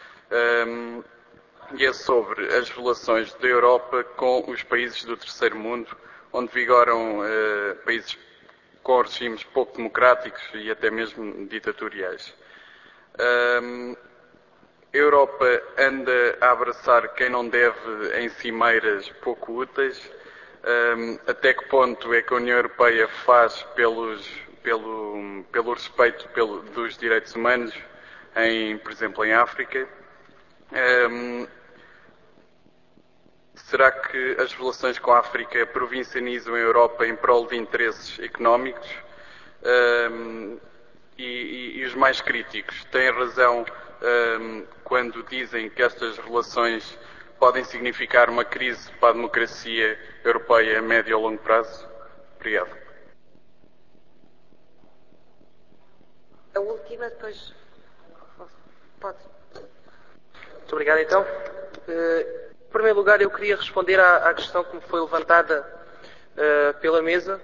E é sobre as relações da Europa com os países do terceiro mundo, onde vigoram países com regimes pouco democráticos e até mesmo ditatoriais. A Europa anda a abraçar quem não deve em cimeiras pouco úteis. Até que ponto é que a União Europeia faz pelo respeito dos direitos humanos, por exemplo, em África? Será que as relações com a África provincianizam a Europa em prol de interesses económicos? E os mais críticos têm razão quando dizem que estas relações podem significar uma crise para a democracia europeia a médio e a longo prazo? Obrigado. A última, depois... Pode. Muito obrigado, então. Em primeiro lugar, eu queria responder à questão que me foi levantada pela mesa.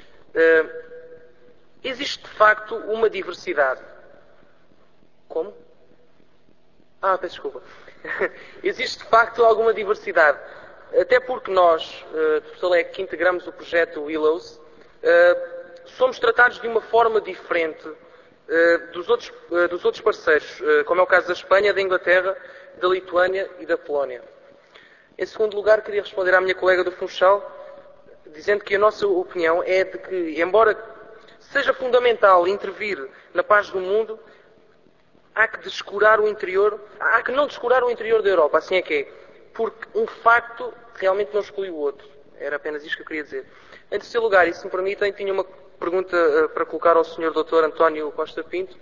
Existe, de facto, uma diversidade. Como? Peço desculpa. Existe, de facto, alguma diversidade. Até porque nós, de Porto Alegre, que integramos o projeto Willows, somos tratados de uma forma diferente dos outros parceiros, como é o caso da Espanha, da Inglaterra, da Lituânia e da Polónia. Em segundo lugar, queria responder à minha colega do Funchal, dizendo que a nossa opinião é de que, embora seja fundamental intervir na paz do mundo, há que não descurar o interior da Europa, assim é que é. Porque um facto realmente não exclui o outro. Era apenas isto que eu queria dizer. Em terceiro lugar, e se me permitem, tinha uma pergunta para colocar ao Sr. Dr. António Costa Pinto.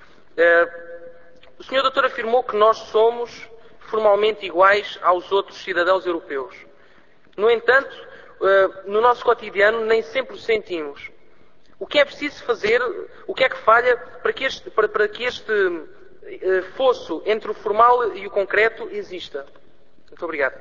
O Sr. Dr. afirmou que nós somos formalmente iguais aos outros cidadãos europeus. No entanto, no nosso cotidiano nem sempre o sentimos. O que é preciso fazer, o que é que falha para que este fosso entre o formal e o concreto exista? Muito obrigado.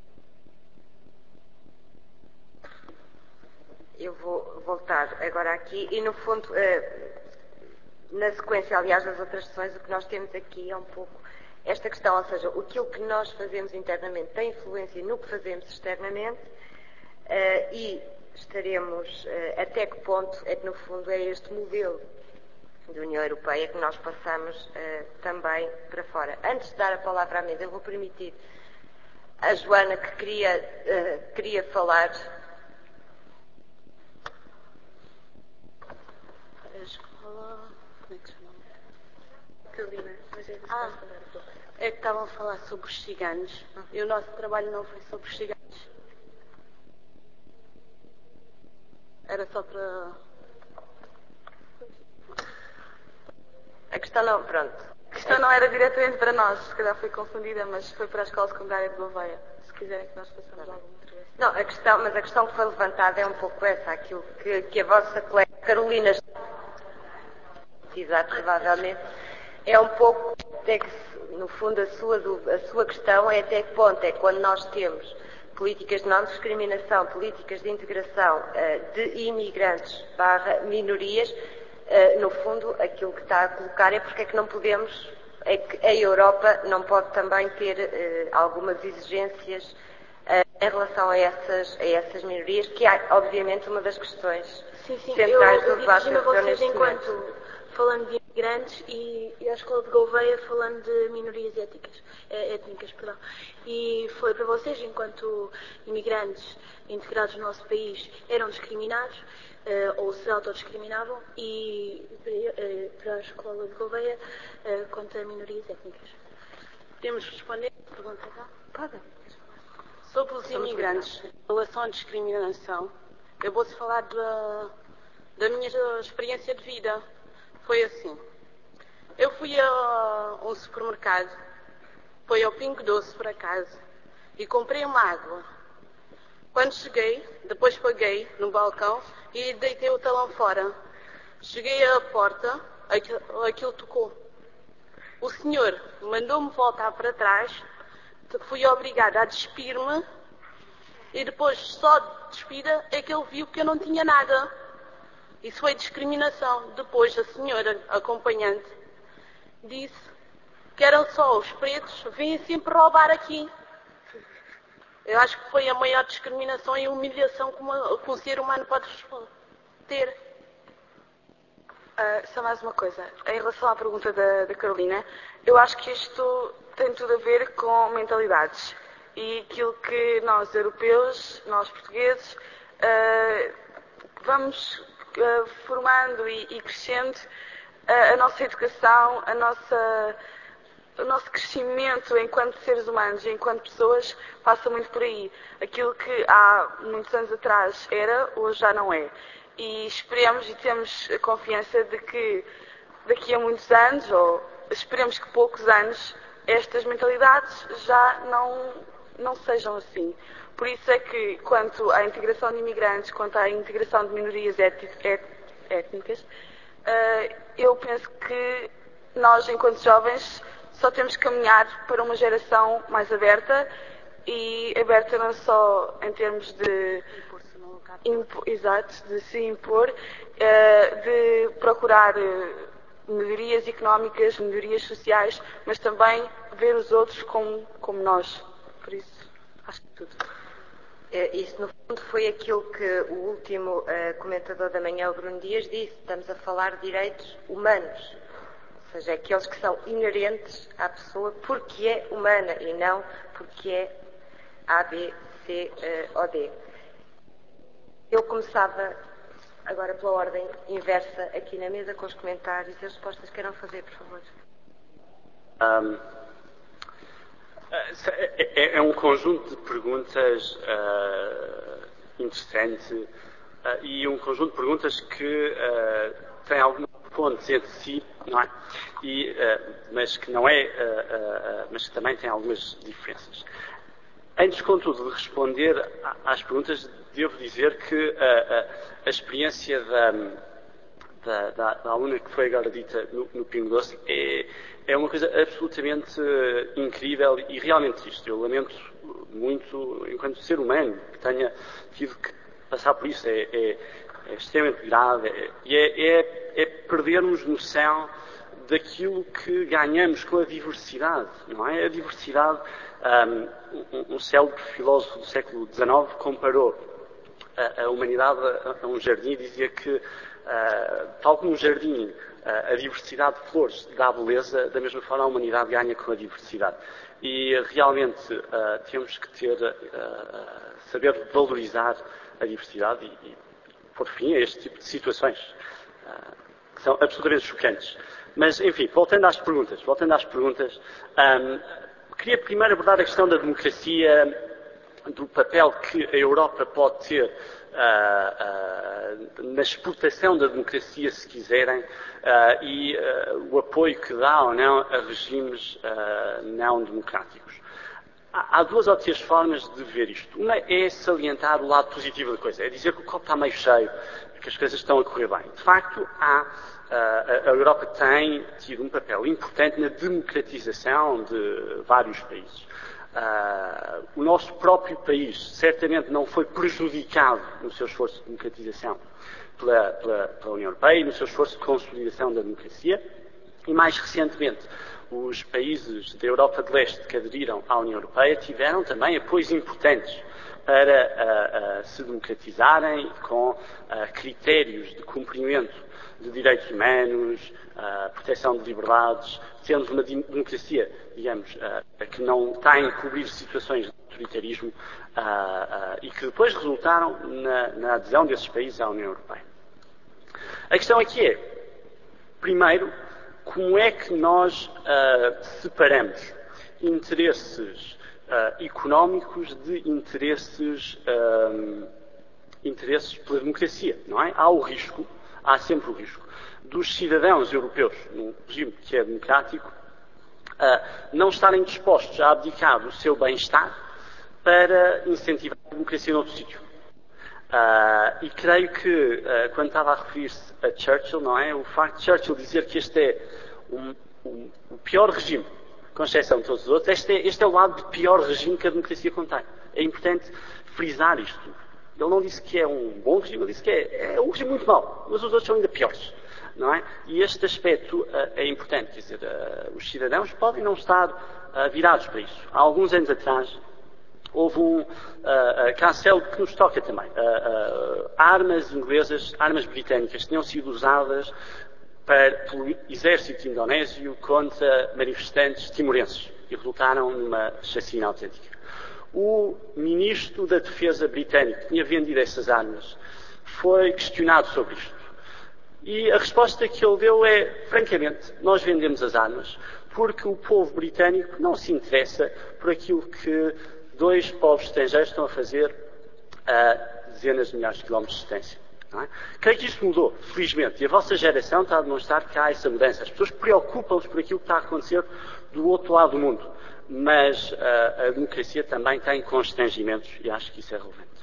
Eu vou voltar agora aqui e, no fundo, na sequência, aliás, das outras sessões, o que nós temos aqui é um pouco esta questão, ou seja, aquilo que nós fazemos internamente tem influência no que fazemos externamente e estaremos, até que ponto é que, no fundo, é este modelo da União Europeia que nós passamos também para fora. Antes de dar a palavra à mesa, eu vou permitir a Joana, que queria falar. A escola... Como é que se chama? Carolina, mas é que estavam a falar sobre os ciganos e o nosso trabalho não foi sobre os ciganos. Era só para... A questão não, pronto. A questão não era diretamente para nós, se calhar foi confundida, mas foi para a Escola Secundária de Gouveia. Se quiserem que nós façamos alguma intervenção. Não, a questão que foi levantada é um pouco essa, aquilo que a vossa colega Carolina provavelmente, é um pouco, até que, no fundo, a sua questão é até que ponto é quando nós temos políticas de não discriminação, políticas de integração de imigrantes / minorias, no fundo, aquilo que está a colocar é porque é que não podemos, é que a Europa não pode também ter algumas exigências em relação a essas minorias, que é, obviamente, uma das questões centrais do debate europeu neste momento. Falando de imigrantes e a Escola de Gouveia falando de minorias étnicas, perdão. E falei para vocês, enquanto imigrantes integrados no nosso país eram discriminados, ou se autodiscriminavam, e para a Escola de Gouveia quanto a minorias étnicas. Podemos responder a pergunta, tá? Pode. Sobre os imigrantes, em relação à discriminação, eu vou-te falar da minha experiência de vida. Foi assim. Eu fui a um supermercado, foi ao Pingo Doce por acaso, e comprei uma água. Quando cheguei, depois paguei no balcão e deitei o talão fora. Cheguei à porta, aquilo tocou. O senhor mandou-me voltar para trás, fui obrigada a despir-me e depois, só de despida, é que ele viu que eu não tinha nada. Isso foi discriminação. Depois a senhora acompanhante disse que eram só os pretos, vêm sempre roubar aqui. Eu acho que foi a maior discriminação e humilhação que um ser humano pode ter. Só mais uma coisa. Em relação à pergunta da Carolina, eu acho que isto tem tudo a ver com mentalidades. E aquilo que nós, europeus, nós portugueses, vamos formando e crescendo, a nossa educação, o nosso crescimento enquanto seres humanos, enquanto pessoas, passa muito por aí. Aquilo que há muitos anos atrás era, hoje já não é. E esperemos e temos a confiança de que daqui a muitos anos, ou esperemos que poucos anos, estas mentalidades já não sejam assim. Por isso é que, quanto à integração de imigrantes, quanto à integração de minorias étnicas, eu penso que nós, enquanto jovens, só temos que caminhar para uma geração mais aberta, e aberta não só em termos de de se impor, de procurar melhorias económicas, melhorias sociais, mas também ver os outros como nós. Por isso, acho que tudo. Isso, no fundo, foi aquilo que o último comentador da manhã, o Bruno Dias, disse. Estamos a falar de direitos humanos, ou seja, aqueles que são inerentes à pessoa porque é humana e não porque é A, B, C ou D. Eu começava agora pela ordem inversa aqui na mesa com os comentários e as respostas que queiram fazer, por favor. É um conjunto de perguntas interessante e um conjunto de perguntas que tem alguns pontos entre si, não é? Mas que não é, mas que também tem algumas diferenças. Antes, contudo, de responder às perguntas, devo dizer que a experiência da aluna que foi agora dita no Pingo Doce é uma coisa absolutamente incrível e realmente triste. Eu lamento muito, enquanto ser humano, que tenha tido que passar por isso. É extremamente grave é perdermos noção daquilo que ganhamos com a diversidade, não é? A diversidade, um célebre filósofo do século XIX comparou a humanidade a um jardim e dizia que, tal como um jardim, a diversidade de flores dá beleza, da mesma forma a humanidade ganha com a diversidade. E realmente temos que saber valorizar a diversidade e pôr fim a este tipo de situações que são absolutamente chocantes. Mas, enfim, voltando às perguntas, queria primeiro abordar a questão da democracia, do papel que a Europa pode ter na exportação da democracia, se quiserem, e o apoio que dá ou não a regimes não democráticos. Há duas ou três formas de ver isto. Uma é salientar o lado positivo da coisa, é dizer que o copo está meio cheio, que as coisas estão a correr bem. De facto, a Europa tem tido um papel importante na democratização de vários países. O nosso próprio país certamente não foi prejudicado no seu esforço de democratização pela União Europeia e no seu esforço de consolidação da democracia. E mais recentemente, os países da Europa de Leste que aderiram à União Europeia tiveram também apoios importantes para se democratizarem com critérios de cumprimento de direitos humanos, proteção de liberdades, sendo uma democracia, digamos, que não está a encobrir situações de autoritarismo e que depois resultaram na adesão desses países à União Europeia. A questão aqui é, primeiro, como é que nós separamos interesses económicos de interesses pela democracia, não é? Há sempre o risco dos cidadãos europeus, num regime que é democrático, não estarem dispostos a abdicar do seu bem-estar para incentivar a democracia noutro sítio. E creio que, quando estava a referir-se a Churchill, não é? O facto de Churchill dizer que este é o pior regime, com exceção de todos os outros, este é o lado de pior regime que a democracia contém. É importante frisar isto. Ele não disse que é um bom regime, ele disse que é um regime muito mau, mas os outros são ainda piores, não é? E este aspecto é importante, quer dizer, os cidadãos podem não estar virados para isso. Há alguns anos atrás, houve um caso célebre que nos toca também. Armas inglesas, armas britânicas, tinham sido usadas pelo exército indonésio contra manifestantes timorenses e resultaram numa chacina autêntica. O ministro da Defesa britânico, que tinha vendido essas armas, foi questionado sobre isto. E a resposta que ele deu é, francamente, nós vendemos as armas porque o povo britânico não se interessa por aquilo que dois povos estrangeiros estão a fazer a dezenas de milhares de quilómetros de distância. Não é? Creio que isto mudou, felizmente, e a vossa geração está a demonstrar que há essa mudança. As pessoas preocupam-se por aquilo que está a acontecer do outro lado do mundo. Mas a democracia também tem constrangimentos e acho que isso é relevante.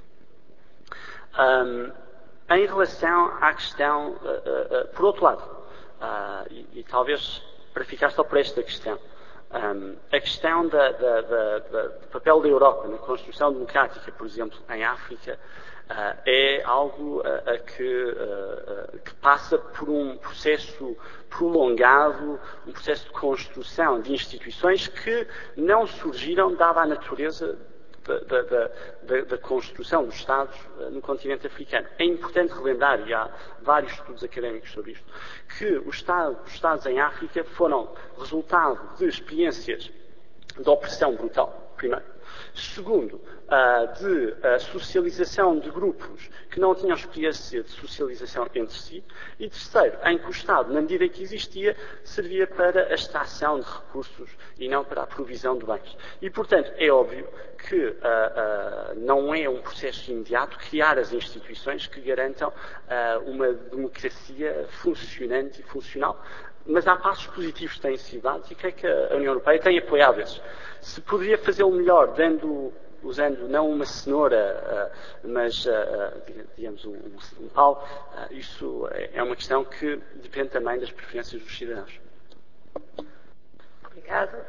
Em relação à questão, por outro lado, e talvez para ficar só por esta questão, a questão do papel da Europa na construção democrática, por exemplo, em África, é algo que passa por um processo prolongado, um processo de construção de instituições que não surgiram dada a natureza da construção dos Estados no continente africano. É importante relembrar, e há vários estudos académicos sobre isto, que os Estados em África foram resultado de experiências de opressão brutal, primeiro. Segundo, de socialização de grupos que não tinham experiência de socialização entre si. E terceiro, em que o Estado, na medida que existia, servia para a extração de recursos e não para a provisão de bens. E, portanto, é óbvio que não é um processo imediato criar as instituições que garantam uma democracia funcionante e funcional. Mas há passos positivos que têm sido dados e creio que a União Europeia tem apoiado esses. Se poderia fazê-lo melhor dando usando não uma cenoura, mas, digamos, um pau, isso é uma questão que depende também das preferências dos cidadãos. Obrigada.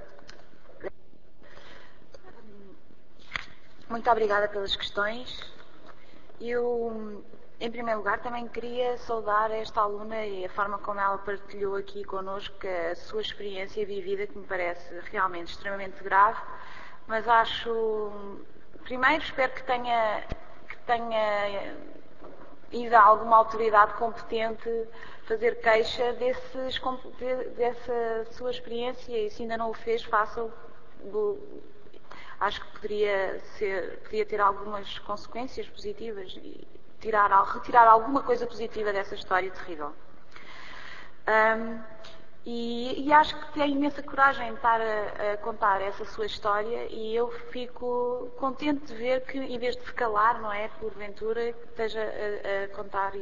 Muito obrigada pelas questões. Eu, em primeiro lugar, também queria saudar esta aluna e a forma como ela partilhou aqui connosco a sua experiência vivida, que me parece realmente extremamente grave, mas primeiro espero que tenha ido a alguma autoridade competente fazer queixa dessa sua experiência, e se ainda não o fez, faça-o. Acho que poderia ter algumas consequências positivas e retirar alguma coisa positiva dessa história terrível. E acho que tem imensa coragem de estar a contar essa sua história, e eu fico contente de ver que, em vez de se calar, não é, porventura, esteja a contar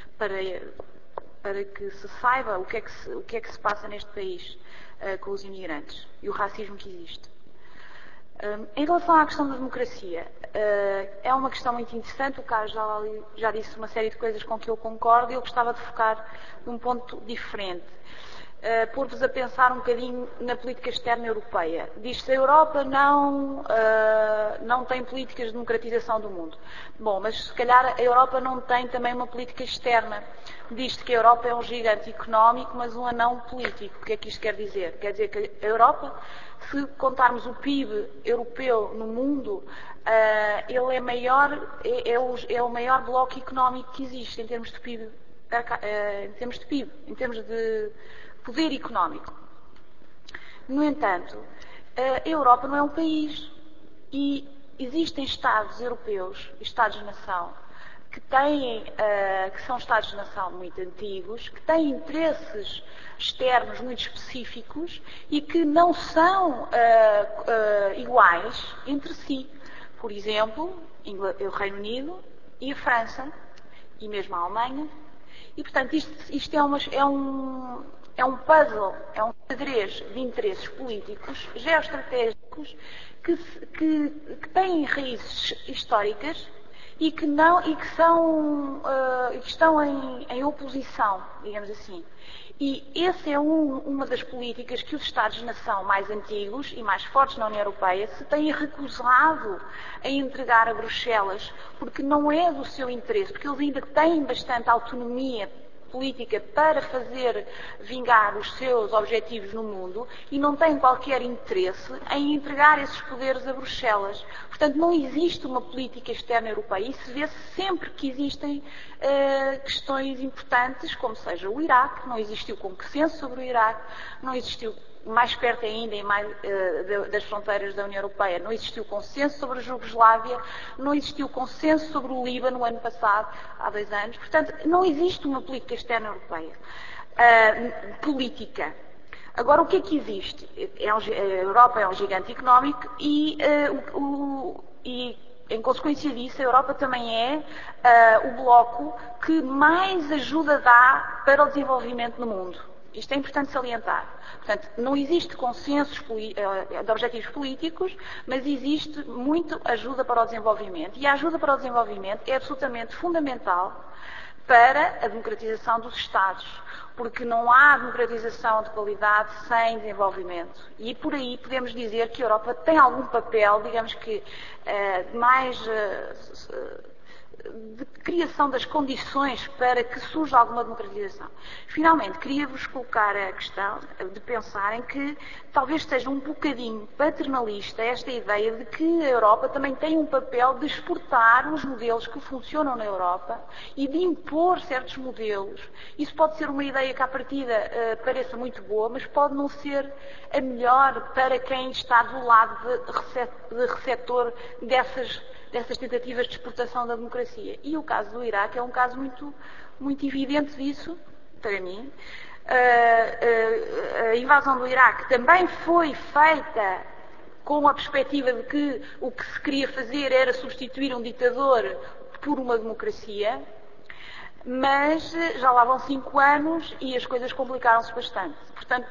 para que se saiba o que é que se passa neste país com os imigrantes e o racismo que existe. Em relação à questão da democracia, é uma questão muito interessante. O Carlos já disse uma série de coisas com que eu concordo, e eu gostava de focar num ponto diferente. Pôr-vos a pensar um bocadinho na política externa europeia. Diz-se que a Europa não tem políticas de democratização do mundo. Bom, mas se calhar a Europa não tem também uma política externa. Diz-se que a Europa é um gigante económico, mas um anão político. O que é que isto quer dizer? Quer dizer que a Europa, se contarmos o PIB europeu no mundo, ele é maior, é o maior bloco económico que existe em termos de PIB, em termos de poder económico. No entanto, a Europa não é um país, e existem Estados europeus, Estados-nação, que são Estados-nação muito antigos, que têm interesses externos muito específicos e que não são iguais entre si. Por exemplo, o Reino Unido e a França, e mesmo a Alemanha. E, portanto, isto é um puzzle, é um xadrez de interesses políticos, geoestratégicos, que têm raízes históricas e que estão em oposição, digamos assim. E essa é uma das políticas que os Estados-nação mais antigos e mais fortes na União Europeia se têm recusado a entregar a Bruxelas, porque não é do seu interesse, porque eles ainda têm bastante autonomia política para fazer vingar os seus objetivos no mundo, e não têm qualquer interesse em entregar esses poderes a Bruxelas. Portanto, não existe uma política externa europeia. Isso vê-se sempre que existem questões importantes, como seja o Iraque. Não existiu consenso sobre o Iraque, não existiu, mais perto ainda das fronteiras da União Europeia, não existiu consenso sobre a Jugoslávia, não existiu consenso sobre o Líbano no ano passado, há 2 anos. Portanto, não existe uma política externa europeia. Política. Agora, o que é que existe? A Europa é um gigante económico e em consequência disso, a Europa também é o bloco que mais ajuda dá para o desenvolvimento no mundo. Isto é importante salientar. Portanto, não existe consensos de objetivos políticos, mas existe muito ajuda para o desenvolvimento. E a ajuda para o desenvolvimento é absolutamente fundamental para a democratização dos Estados, porque não há democratização de qualidade sem desenvolvimento. E por aí podemos dizer que a Europa tem algum papel, digamos que, de criação das condições para que surja alguma democratização. Finalmente, queria-vos colocar a questão de pensarem que talvez seja um bocadinho paternalista esta ideia de que a Europa também tem um papel de exportar os modelos que funcionam na Europa e de impor certos modelos. Isso pode ser uma ideia que à partida pareça muito boa, mas pode não ser a melhor para quem está do lado de receptor dessas tentativas de exportação da democracia. E o caso do Iraque é um caso muito, muito evidente disso, para mim. A invasão do Iraque também foi feita com a perspectiva de que o que se queria fazer era substituir um ditador por uma democracia. Mas já lá vão 5 anos e as coisas complicaram-se bastante. Portanto,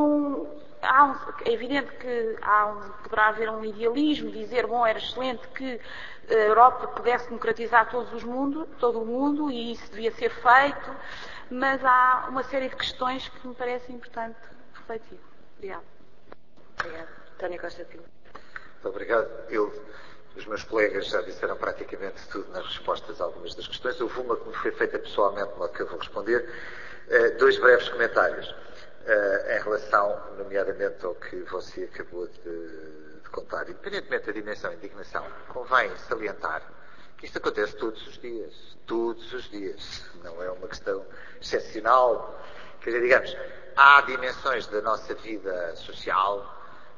é evidente que poderá haver um idealismo, dizer, bom, era excelente que a Europa pudesse democratizar todo o mundo e isso devia ser feito, mas há uma série de questões que me parece importante refletir. Obrigada. Obrigada. António Costa Pinto. Muito obrigado. Os meus colegas já disseram praticamente tudo nas respostas a algumas das questões. Houve uma que me foi feita pessoalmente, uma que eu vou responder. 2 breves comentários em relação, nomeadamente, ao que você acabou de contar. Independentemente da dimensão e indignação, convém salientar que isto acontece todos os dias. Todos os dias. Não é uma questão excepcional. Quer dizer, digamos, há dimensões da nossa vida social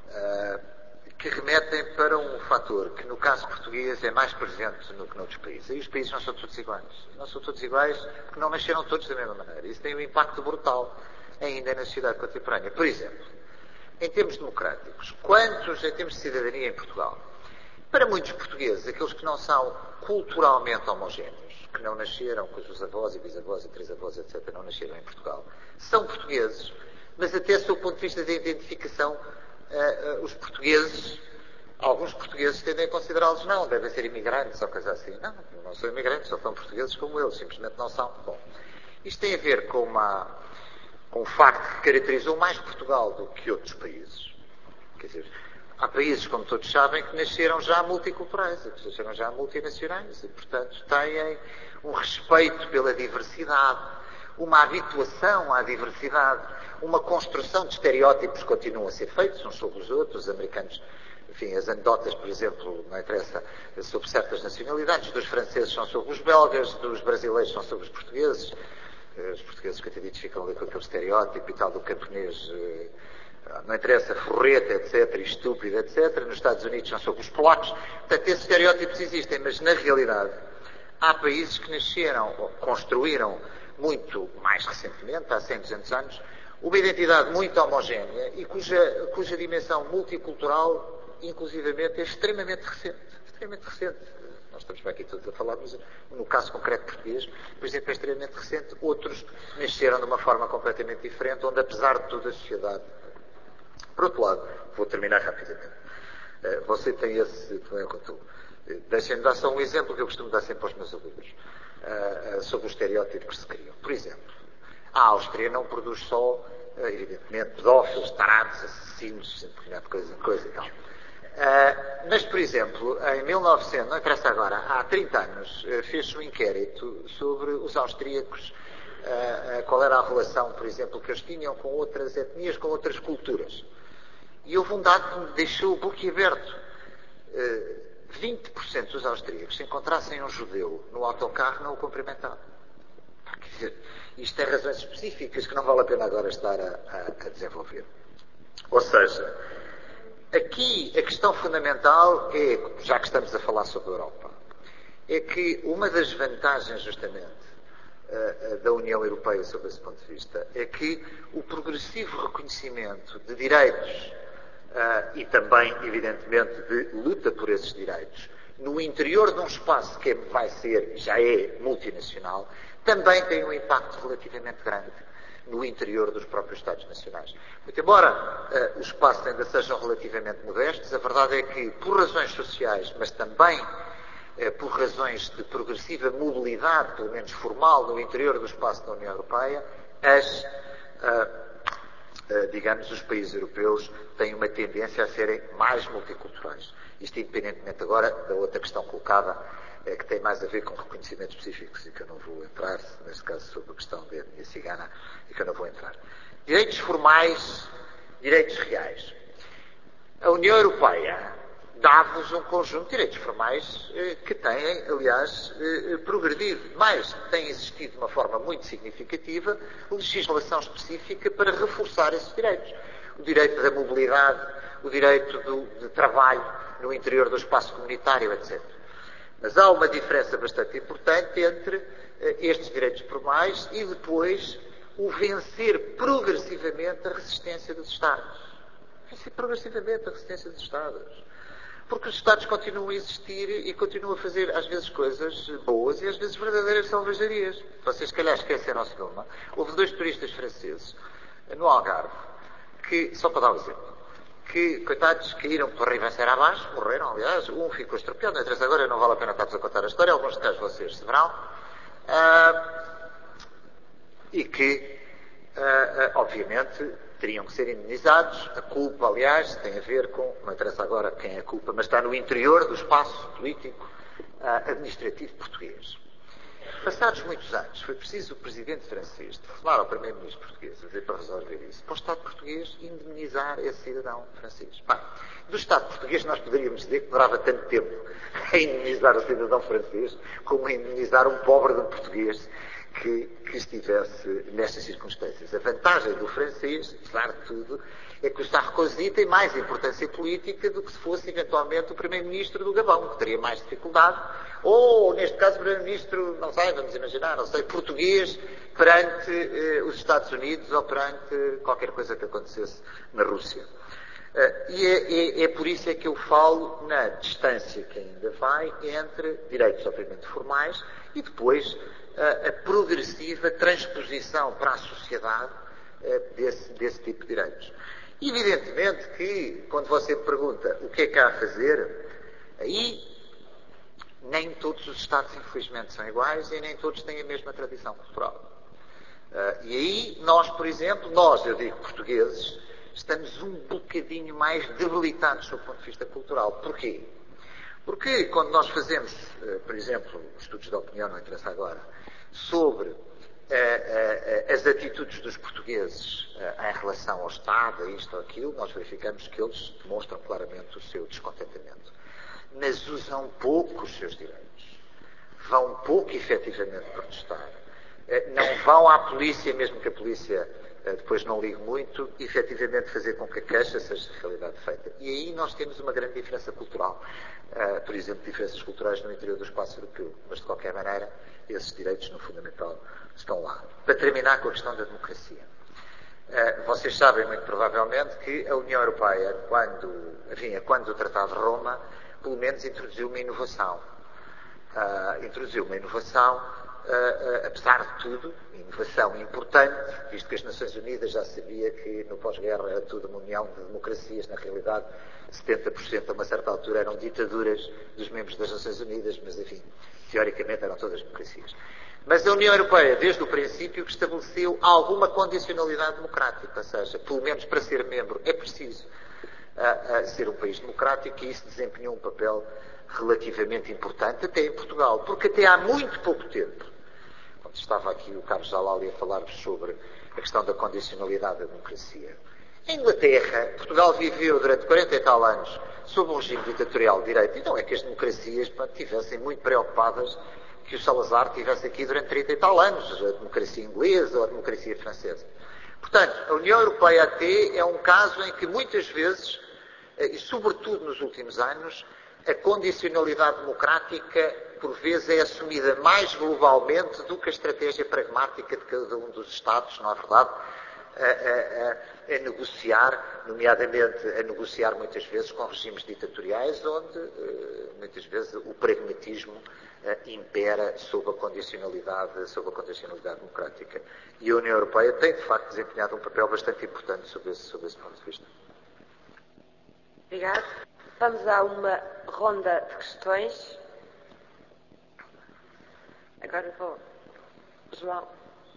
que remetem para um fator que, no caso português, é mais presente do que noutros países. E os países não são todos iguais. Não são todos iguais porque não nasceram todos da mesma maneira. Isso tem um impacto brutal ainda na sociedade contemporânea. Por exemplo, em termos democráticos, quantos em termos de cidadania em Portugal? Para muitos portugueses, aqueles que não são culturalmente homogéneos, que não nasceram com os seus avós e bisavós e trisavós, etc., não nasceram em Portugal, são portugueses, mas até do ponto de vista da identificação, os portugueses, alguns portugueses tendem a considerá-los não, devem ser imigrantes ou coisa assim. Não são imigrantes, só são portugueses como eles, simplesmente não são. Bom, isto tem a ver com um facto que caracterizou mais Portugal do que outros países. Quer dizer, há países, como todos sabem, que nasceram já multiculturais, que nasceram já multinacionais e, portanto, têm um respeito pela diversidade, uma habituação à diversidade, uma construção de estereótipos que continuam a ser feitos uns sobre os outros. Os americanos, enfim, as anedotas, por exemplo, não interessa, sobre certas nacionalidades, dos franceses são sobre os belgas, dos brasileiros são sobre os portugueses que até ficam ali com aquele estereótipo e tal do camponês, não interessa, forreta, etc., estúpido, etc. Nos Estados Unidos são sobre os polacos. Portanto, esses estereótipos existem, mas na realidade há países que nasceram ou construíram muito mais recentemente, há 100, 200 anos, uma identidade muito homogénea e cuja dimensão multicultural, inclusivamente, é extremamente recente. Extremamente recente. Nós estamos para aqui todos a falar, mas no caso concreto português, por exemplo, é extremamente recente. Outros nasceram de uma forma completamente diferente, onde, apesar de toda a sociedade... Por outro lado, vou terminar rapidamente. Você tem esse problema com tu. Deixem-me dar só um exemplo que eu costumo dar sempre aos meus alunos, sobre o estereótipo que se criam. Por exemplo, a Áustria não produz só, evidentemente, pedófilos, tarados, assassinos, determinada coisa e tal. Mas, por exemplo, em 1900, não interessa agora, há 30 anos, fez-se um inquérito sobre os austríacos, qual era a relação, por exemplo, que eles tinham com outras etnias, com outras culturas. E houve um dado que me deixou boquiaberto. 20% dos austríacos, se encontrassem um judeu no autocarro, não o cumprimentavam. Quer dizer, isto tem razões específicas que não vale a pena agora estar a desenvolver. Ou seja, aqui a questão fundamental é, já que estamos a falar sobre a Europa, é que uma das vantagens justamente da União Europeia sob esse ponto de vista é que o progressivo reconhecimento de direitos e também, evidentemente, de luta por esses direitos no interior de um espaço que já é multinacional, também tem um impacto relativamente grande no interior dos próprios Estados nacionais. Muito embora os espaços ainda sejam relativamente modestos, a verdade é que, por razões sociais, mas também por razões de progressiva mobilidade, pelo menos formal, no interior do espaço da União Europeia, os países europeus têm uma tendência a serem mais multiculturais. Isto independentemente agora da outra questão colocada, que tem mais a ver com reconhecimentos específicos e que eu não vou entrar, neste caso sobre a questão da etnia cigana, e que eu não vou entrar. Direitos formais, direitos reais. A União Europeia dá-vos um conjunto de direitos formais que têm, aliás, progredido. Mas tem existido de uma forma muito significativa legislação específica para reforçar esses direitos. O direito da mobilidade, o direito de trabalho no interior do espaço comunitário, etc. Mas há uma diferença bastante importante entre estes direitos formais e depois o vencer progressivamente a resistência dos Estados. Vencer progressivamente a resistência dos Estados. Porque os Estados continuam a existir e continuam a fazer, às vezes, coisas boas e às vezes verdadeiras selvagerias. Vocês, se calhar, esqueceram-se de uma. Houve 2 turistas franceses no Algarve, que, só para dar um exemplo, que, coitados, caíram por ribanceira abaixo, morreram, aliás, um ficou estropiado, não interessa agora, não vale a pena estar-vos a contar a história, alguns casos vocês saberão, e que, obviamente, teriam que ser indenizados. A culpa, aliás, tem a ver com, não interessa agora quem é a culpa, mas está no interior do espaço político administrativo português. Passados muitos anos, foi preciso o presidente francês telefonar ao primeiro-ministro português a dizer para resolver isso, para o Estado português indemnizar esse cidadão francês. Bem, do Estado português nós poderíamos dizer que demorava tanto tempo a indemnizar o cidadão francês como a indemnizar um pobre de um português que estivesse nestas circunstâncias. A vantagem do francês, apesar de tudo, é que o Sarkozy tem mais importância política do que se fosse eventualmente o primeiro-ministro do Gabão, que teria mais dificuldade, ou, neste caso, o primeiro-ministro, não sei, vamos imaginar, não sei, português perante os Estados Unidos ou perante qualquer coisa que acontecesse na Rússia. E é por isso é que eu falo na distância que ainda vai entre direitos, obviamente, formais e depois a progressiva transposição para a sociedade desse tipo de direitos. Evidentemente que, quando você me pergunta o que é que há a fazer, aí nem todos os Estados, infelizmente, são iguais e nem todos têm a mesma tradição cultural. E aí nós, por exemplo, eu digo portugueses, estamos um bocadinho mais debilitados do ponto de vista cultural. Porquê? Porque quando nós fazemos, por exemplo, estudos de opinião, não interessa agora, sobre as atitudes dos portugueses em relação ao Estado, a isto ou aquilo, nós verificamos que eles demonstram claramente o seu descontentamento. Mas usam pouco os seus direitos. Vão pouco efetivamente protestar. Não vão à polícia, mesmo que a polícia depois não ligue muito, efetivamente fazer com que a queixa seja de realidade feita. E aí nós temos uma grande diferença cultural. Por exemplo, diferenças culturais no interior do espaço europeu. Mas, de qualquer maneira, esses direitos, no fundamental, estão lá. Para terminar com a questão da democracia. Vocês sabem, muito provavelmente, que a União Europeia, quando o Tratado de Roma, pelo menos introduziu uma inovação. Apesar de tudo, inovação importante, visto que as Nações Unidas já sabia que no pós-guerra era tudo uma união de democracias, na realidade 70% a uma certa altura eram ditaduras dos membros das Nações Unidas, mas enfim, teoricamente eram todas democracias. Mas a União Europeia, desde o princípio, estabeleceu alguma condicionalidade democrática, ou seja, pelo menos para ser membro é preciso ser um país democrático, e isso desempenhou um papel relativamente importante, até em Portugal, porque até há muito pouco tempo, quando estava aqui o Carlos Jalali a falar-vos sobre a questão da condicionalidade da democracia, em Inglaterra, Portugal viveu durante 40 e tal anos sob um regime ditatorial de direito, e não é que as democracias estivessem muito preocupadas que o Salazar estivesse aqui durante 30 e tal anos, a democracia inglesa ou a democracia francesa. Portanto, a União Europeia até é um caso em que muitas vezes, e sobretudo nos últimos anos, a condicionalidade democrática, por vezes, é assumida mais globalmente do que a estratégia pragmática de cada um dos Estados, não é verdade? A negociar, nomeadamente a negociar muitas vezes com regimes ditatoriais, onde muitas vezes o pragmatismo impera sob a condicionalidade democrática. E a União Europeia tem, de facto, desempenhado um papel bastante importante sob esse ponto de vista. Obrigado. Vamos a uma ronda de questões. Agora vou. João.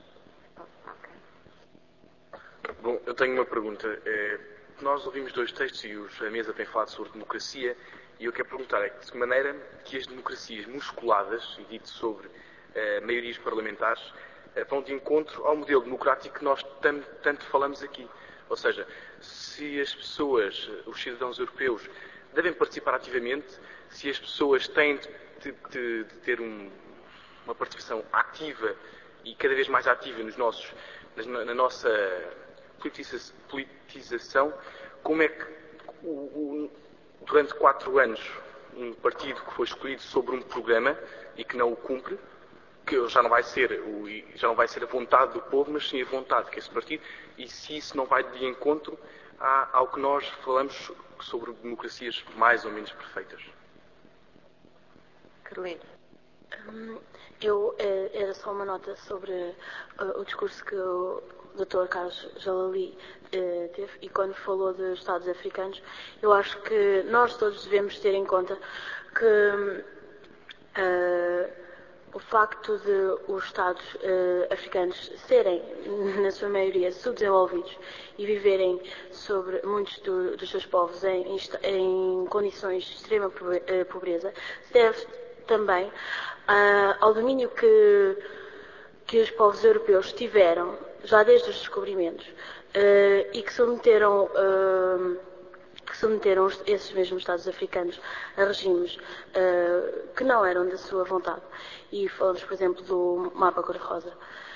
Bom, eu tenho uma pergunta. Nós ouvimos 2 textos e a mesa tem falado sobre democracia, e eu quero perguntar de que maneira que as democracias musculadas, e dito sobre maiorias parlamentares, vão de encontro ao modelo democrático que nós tanto falamos aqui. Ou seja, se as pessoas, os cidadãos europeus, devem participar ativamente, se as pessoas têm de ter uma participação ativa e cada vez mais ativa na nossa politização, como é que durante 4 anos um partido que foi escolhido sobre um programa e que não o cumpre, que já não vai ser a vontade do povo, mas sim a vontade que esse partido, e se isso não vai de encontro ao que nós falamos sobre democracias mais ou menos perfeitas. Carolina. Era só uma nota sobre o discurso que o Dr. Carlos Jalali teve, e quando falou dos Estados africanos, eu acho que nós todos devemos ter em conta que o facto de os Estados africanos serem, na sua maioria, subdesenvolvidos e viverem sobre muitos dos seus povos em condições de extrema pobreza, se deve também ao domínio que os povos europeus tiveram, já desde os descobrimentos, e que submeteram esses mesmos Estados africanos a regimes que não eram da sua vontade. E falamos, por exemplo, do mapa cor-de-rosa.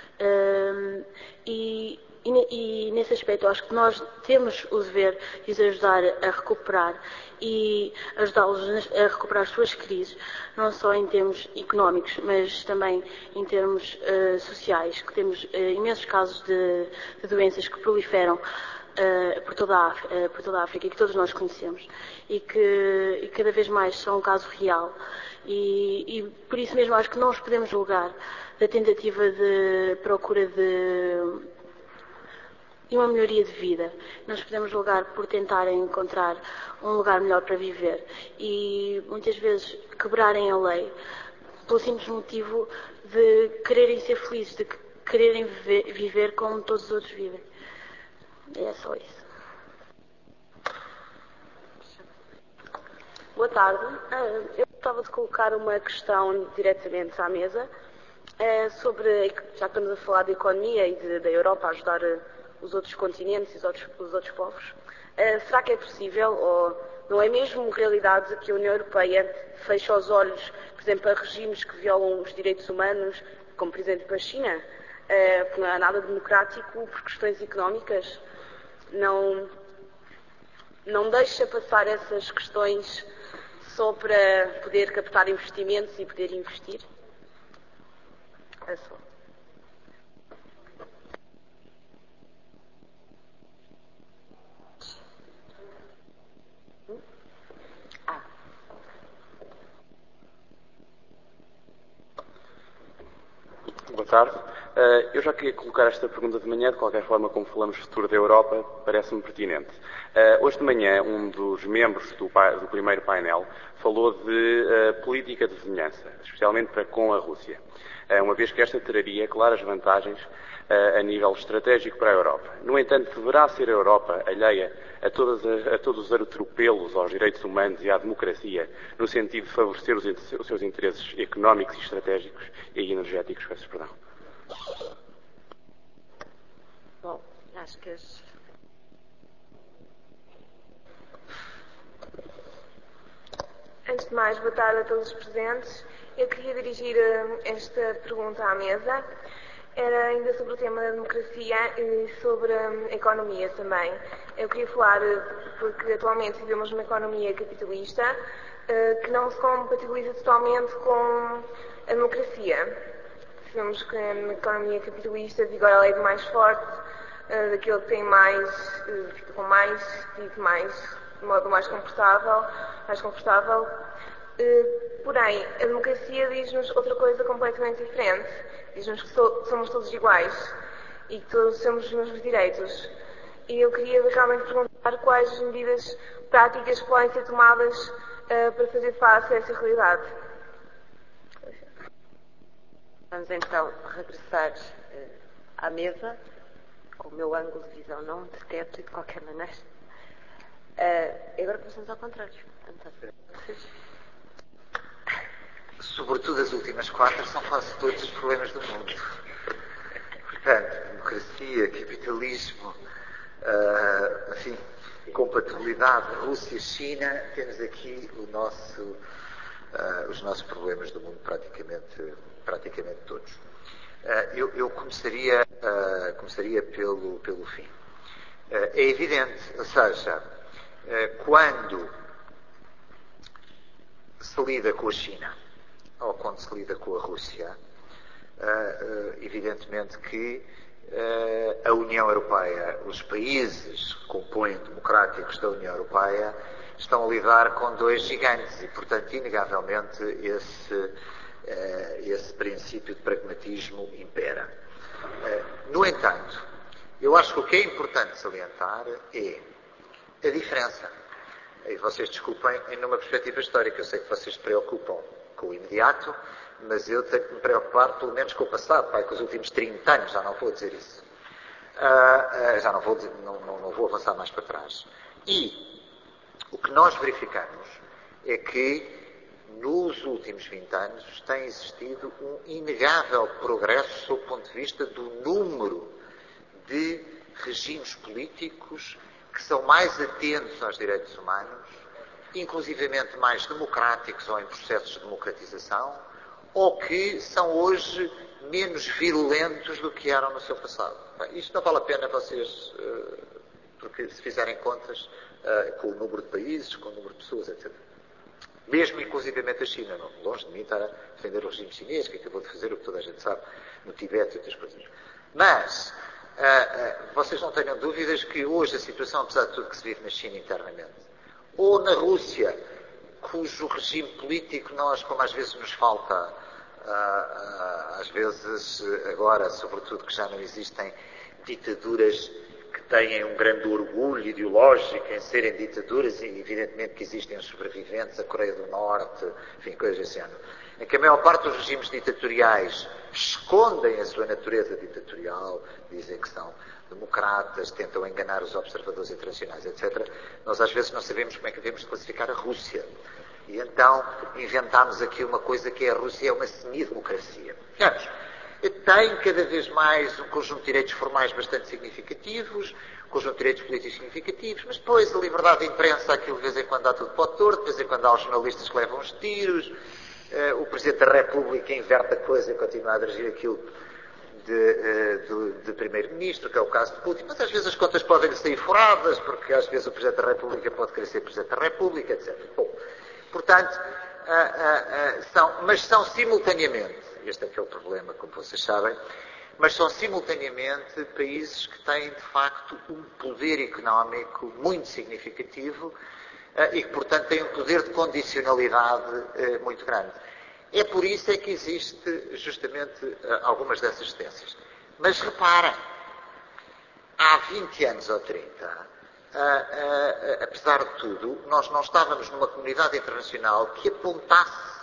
E nesse aspecto, eu acho que nós temos o dever de os ajudar a recuperar e ajudá-los a recuperar as suas crises, não só em termos económicos, mas também em termos sociais, que temos imensos casos de doenças que proliferam por toda a África e que todos nós conhecemos e que cada vez mais são um caso real. E por isso mesmo acho que não os podemos julgar da tentativa de procura de uma melhoria de vida. Nós podemos julgar por tentarem encontrar um lugar melhor para viver e muitas vezes quebrarem a lei pelo simples motivo de quererem ser felizes, de quererem viver como todos os outros vivem. É só isso. Boa tarde. Eu gostava de colocar uma questão diretamente à mesa sobre, já que estamos a falar de economia e da Europa ajudar os outros continentes e os outros povos. Será que é possível, ou não é mesmo realidade, que a União Europeia feche os olhos, por exemplo, a regimes que violam os direitos humanos, como por exemplo a China, que não é nada democrático por questões económicas? Não deixa passar essas questões só para poder captar investimentos e poder investir? É só. Boa tarde. Eu já queria colocar esta pergunta de manhã, de qualquer forma, como falamos do futuro da Europa, parece-me pertinente. Hoje de manhã, um dos membros do primeiro painel falou de política de vizinhança, especialmente com a Rússia, uma vez que esta traria claras vantagens a nível estratégico para a Europa. No entanto, deverá ser a Europa alheia a todos os atropelos aos direitos humanos e à democracia, no sentido de favorecer os seus interesses económicos e estratégicos e energéticos, peço perdão. Bom, acho que Antes de mais, boa tarde a todos os presentes. Eu queria dirigir esta pergunta à mesa. Era ainda sobre o tema da democracia e sobre a economia também. Eu queria falar, porque atualmente vivemos numa economia capitalista que não se compatibiliza totalmente com a democracia. Sabemos que na economia capitalista vigora a lei do mais forte, daquele que tem mais, fica com mais, vive mais, de modo mais confortável. Porém, a democracia diz-nos outra coisa completamente diferente. Diz-nos que somos todos iguais e que todos temos os mesmos direitos. E eu queria realmente perguntar quais as medidas práticas podem ser tomadas para fazer face a essa realidade. Vamos então regressar à mesa, com o meu ângulo de visão não de teto e de qualquer maneira. E agora começamos ao contrário. Sobretudo as últimas 4 são quase todos os problemas do mundo. Portanto, democracia, capitalismo, enfim, compatibilidade, Rússia, China, temos aqui os nossos problemas do mundo praticamente todos. Eu começaria pelo fim. É evidente, ou seja, quando se lida com a China ou quando se lida com a Rússia, evidentemente que a União Europeia, os países que compõem democráticos da União Europeia, estão a lidar com dois gigantes e, portanto, inegavelmente, esse princípio de pragmatismo impera. No entanto, eu acho que o que é importante salientar é a diferença. E vocês desculpem, numa perspectiva histórica, eu sei que vocês se preocupam com o imediato, mas eu tenho que me preocupar pelo menos com o passado, com os últimos 30 anos, já não vou dizer isso. Já não vou avançar mais para trás. E o que nós verificamos é que nos últimos 20 anos tem existido um inegável progresso sob o ponto de vista do número de regimes políticos que são mais atentos aos direitos humanos, inclusivamente mais democráticos ou em processos de democratização, ou que são hoje menos virulentos do que eram no seu passado. Bem, isto não vale a pena vocês, porque se fizerem contas com o número de países, com o número de pessoas, etc. Mesmo inclusivamente a China, não, longe de mim estar a defender o regime chinês, que acabou de fazer o que toda a gente sabe no Tibete e outras coisas. Mas vocês não tenham dúvidas que hoje a situação, apesar de tudo que se vive na China internamente, ou na Rússia, cujo regime político nós, como às vezes nos falta, às vezes agora, sobretudo que já não existem ditaduras que têm um grande orgulho ideológico em serem ditaduras, e evidentemente que existem os sobreviventes, a Coreia do Norte, enfim, coisas desse ano, em que a maior parte dos regimes ditatoriais escondem a sua natureza ditatorial, dizem que são democratas, tentam enganar os observadores internacionais, etc. Nós às vezes não sabemos como é que devemos classificar a Rússia. E então inventámos aqui uma coisa que é a Rússia é uma semidemocracia. Vejamos, tem cada vez mais um conjunto de direitos formais bastante significativos, um conjunto de direitos políticos significativos, mas depois a liberdade de imprensa, aquilo de vez em quando dá tudo para o torto, de vez em quando há os jornalistas que levam os tiros, o Presidente da República inverte a coisa e continua a dirigir aquilo de Primeiro-Ministro, que é o caso de Putin, mas às vezes as contas podem sair furadas, porque às vezes o Presidente da República pode querer ser Presidente da República, etc. Bom, portanto, mas são simultaneamente, este é que é o problema, como vocês sabem, mas são simultaneamente países que têm, de facto, um poder económico muito significativo e que, portanto, têm um poder de condicionalidade muito grande. É por isso é que existe, justamente, algumas dessas tendências. Mas reparem, há 20 anos ou 30, apesar de tudo, nós não estávamos numa comunidade internacional que apontasse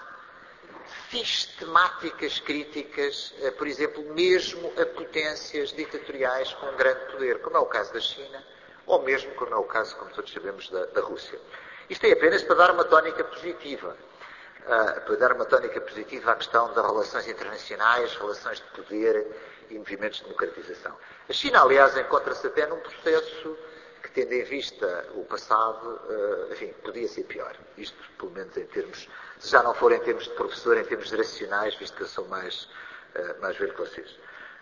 sistemáticas críticas, por exemplo, mesmo a potências ditatoriais com grande poder, como é o caso da China, ou mesmo como é o caso, como todos sabemos, da Rússia. Isto é apenas para dar uma tónica positiva. Para dar uma tónica positiva à questão das relações internacionais, relações de poder e movimentos de democratização. A China, aliás, encontra-se até num processo que, tendo em vista o passado, enfim, podia ser pior. Isto, pelo menos em termos, se já não for em termos de professor, em termos geracionais, visto que eu sou mais velho que vocês.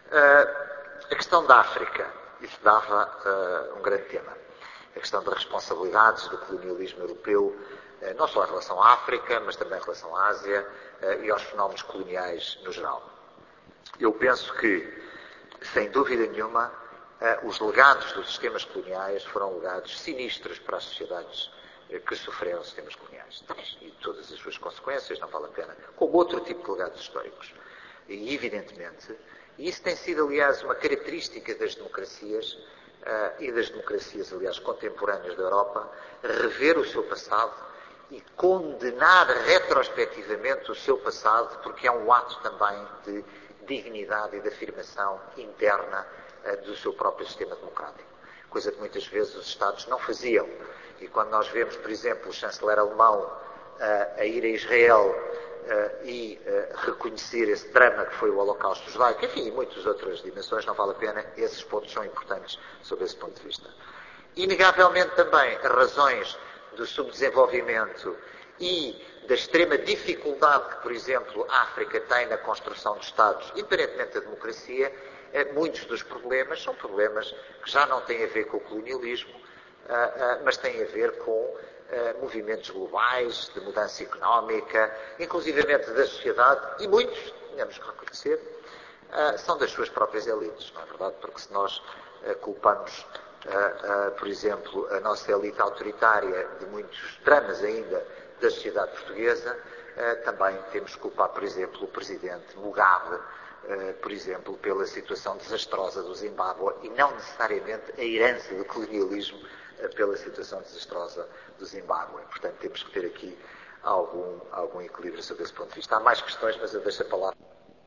A questão da África, isso dava um grande tema. A questão das responsabilidades do colonialismo europeu, não só em relação à África, mas também em relação à Ásia e aos fenómenos coloniais no geral. Eu penso que, sem dúvida nenhuma, os legados dos sistemas coloniais foram legados sinistros para as sociedades que sofreram os sistemas coloniais. E todas as suas consequências, não vale a pena, como outro tipo de legados históricos. E, evidentemente, isso tem sido, aliás, uma característica das democracias, e das democracias, aliás, contemporâneas da Europa, rever o seu passado e condenar retrospectivamente o seu passado, porque é um ato também de dignidade e de afirmação interna do seu próprio sistema democrático. Coisa que muitas vezes os Estados não faziam. E quando nós vemos, por exemplo, o chanceler alemão a ir a Israel e reconhecer esse drama que foi o Holocausto Judaico, enfim, e muitas outras dimensões, não vale a pena, esses pontos são importantes sob esse ponto de vista. Inegavelmente também as razões do subdesenvolvimento e da extrema dificuldade que, por exemplo, a África tem na construção de Estados, independentemente da democracia, muitos dos problemas são problemas que já não têm a ver com o colonialismo, mas têm a ver com movimentos globais, de mudança económica, inclusivamente da sociedade, e muitos, temos que reconhecer, são das suas próprias elites, não é verdade? Porque se nós culpamos, por exemplo, a nossa elite autoritária de muitos dramas ainda da sociedade portuguesa, também temos que culpar, por exemplo, o presidente Mugabe, por exemplo, pela situação desastrosa do Zimbábue e não necessariamente a herança do colonialismo pela situação desastrosa do Zimbábue. Portanto, temos que ter aqui algum equilíbrio sobre esse ponto de vista. Há mais questões, mas eu deixo a palavra.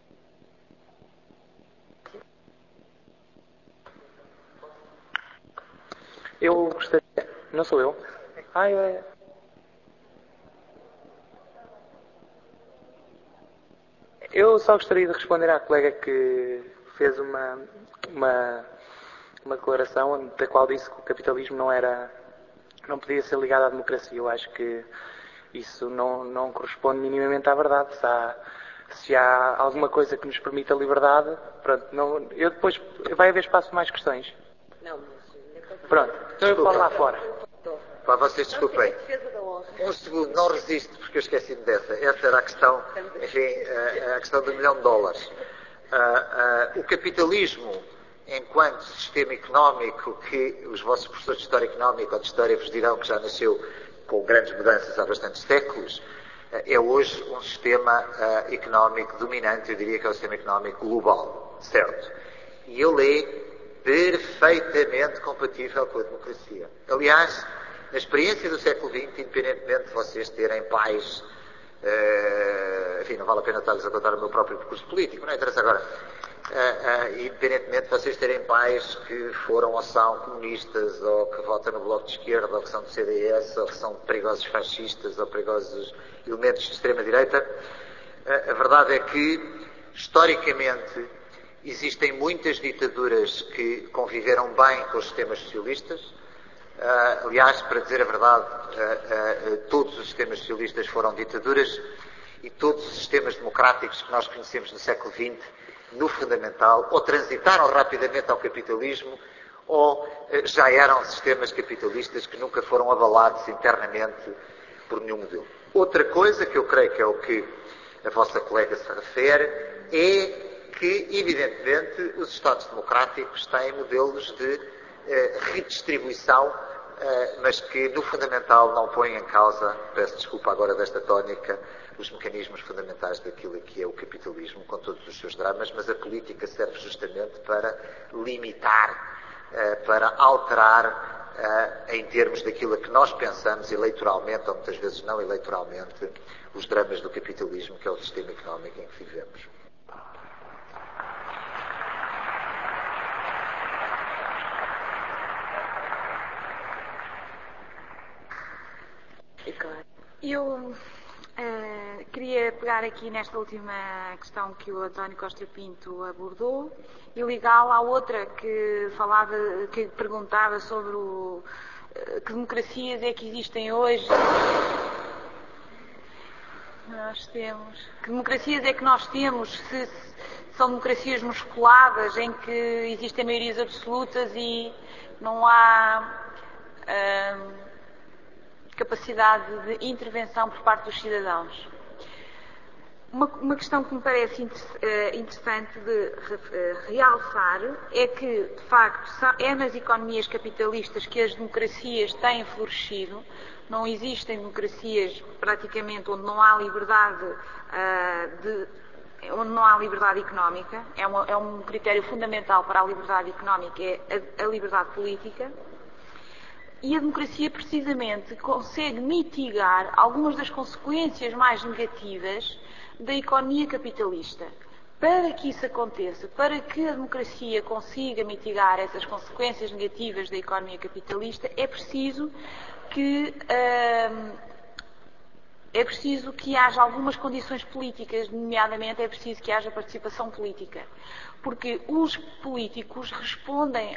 Eu gostaria... Não sou eu. Eu só gostaria de responder à colega que fez uma declaração da qual disse que o capitalismo não podia ser ligado à democracia. Eu acho que isso não corresponde minimamente à verdade. Se há alguma coisa que nos permita a liberdade, pronto, eu depois vai haver espaço para mais questões. Pronto, então eu falo lá fora. Vocês desculpem. Um segundo, não resisto, porque eu esqueci-me dessa. Essa era a questão, enfim, a questão do $1 milhão. O capitalismo, enquanto sistema económico, que os vossos professores de História Económica ou de História vos dirão que já nasceu com grandes mudanças há bastantes séculos, é hoje um sistema económico dominante, eu diria que é o sistema económico global, certo? E ele é perfeitamente compatível com a democracia. Aliás, na experiência do século XX, independentemente de vocês terem pais, enfim, não vale a pena estar-lhes a contar o meu próprio percurso político, não interessa agora, independentemente de vocês terem pais que foram ou são comunistas, ou que votam no Bloco de Esquerda, ou que são do CDS, ou que são perigosos fascistas, ou perigosos elementos de extrema-direita, a verdade é que, historicamente, existem muitas ditaduras que conviveram bem com os sistemas socialistas. Aliás, para dizer a verdade, todos os sistemas socialistas foram ditaduras e todos os sistemas democráticos que nós conhecemos no século XX, no fundamental, ou transitaram rapidamente ao capitalismo ou já eram sistemas capitalistas que nunca foram avalados internamente por nenhum modelo. Outra coisa que eu creio que é o que a vossa colega se refere é que, evidentemente, os Estados democráticos têm modelos de redistribuição, mas que, no fundamental, não põem em causa, peço desculpa agora desta tónica, os mecanismos fundamentais daquilo que é o capitalismo, com todos os seus dramas, mas a política serve justamente para limitar, para alterar, em termos daquilo a que nós pensamos eleitoralmente, ou muitas vezes não eleitoralmente, os dramas do capitalismo, que é o sistema económico em que vivemos. Eu queria pegar aqui nesta última questão que o António Costa Pinto abordou e ligá-la à outra que perguntava sobre que democracias é que existem hoje. Que democracias é que nós temos, se são democracias musculadas em que existem maiorias absolutas e não há capacidade de intervenção por parte dos cidadãos. Uma questão que me parece interessante de realçar é que, de facto, é nas economias capitalistas que as democracias têm florescido. Não existem democracias, praticamente, onde não há liberdade onde não há liberdade económica. É um critério fundamental para a liberdade económica, é a liberdade política. E a democracia, precisamente, consegue mitigar algumas das consequências mais negativas da economia capitalista. Para que isso aconteça, para que a democracia consiga mitigar essas consequências negativas da economia capitalista, é preciso que haja algumas condições políticas, nomeadamente é preciso que haja participação política. Porque os políticos respondem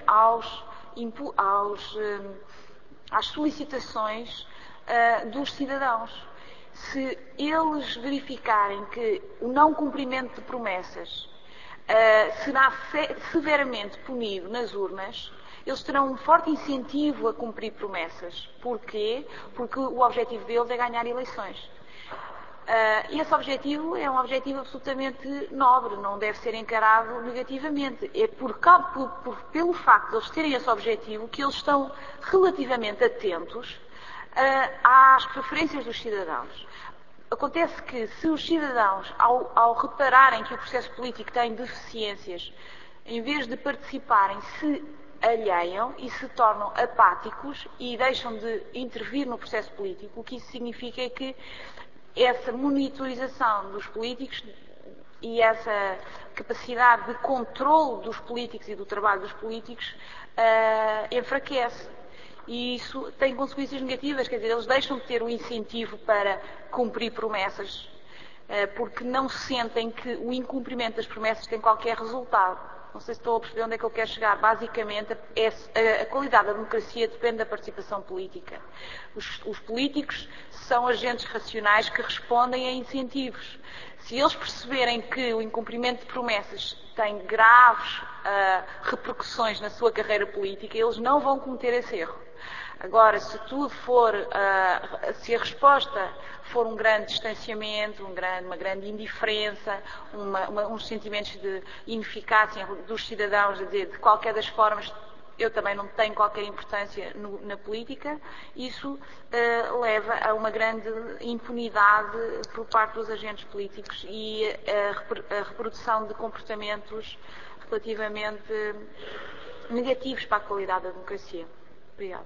às solicitações dos cidadãos. Se eles verificarem que o não cumprimento de promessas será severamente punido nas urnas, eles terão um forte incentivo a cumprir promessas. Porquê? Porque o objetivo deles é ganhar eleições. Esse objetivo é um objetivo absolutamente nobre, não deve ser encarado negativamente. É pelo facto de eles terem esse objetivo que eles estão relativamente atentos às preferências dos cidadãos. Acontece que se os cidadãos, ao repararem que o processo político tem deficiências, em vez de participarem, se alheiam e se tornam apáticos e deixam de intervir no processo político, o que isso significa é que essa monitorização dos políticos e essa capacidade de controle dos políticos e do trabalho dos políticos enfraquece. E isso tem consequências negativas, quer dizer, eles deixam de ter o incentivo para cumprir promessas, porque não sentem que o incumprimento das promessas tem qualquer resultado. Não sei se estou a perceber onde é que eu quero chegar. Basicamente, a qualidade da democracia depende da participação política. Os políticos são agentes racionais que respondem a incentivos. Se eles perceberem que o incumprimento de promessas tem graves repercussões na sua carreira política, eles não vão cometer esse erro. Agora, se a resposta for um grande distanciamento, uma grande indiferença, uns sentimentos de ineficácia dos cidadãos, a dizer, de qualquer das formas, eu também não tenho qualquer importância na política, isso leva a uma grande impunidade por parte dos agentes políticos e a reprodução de comportamentos relativamente negativos para a qualidade da democracia. Obrigada.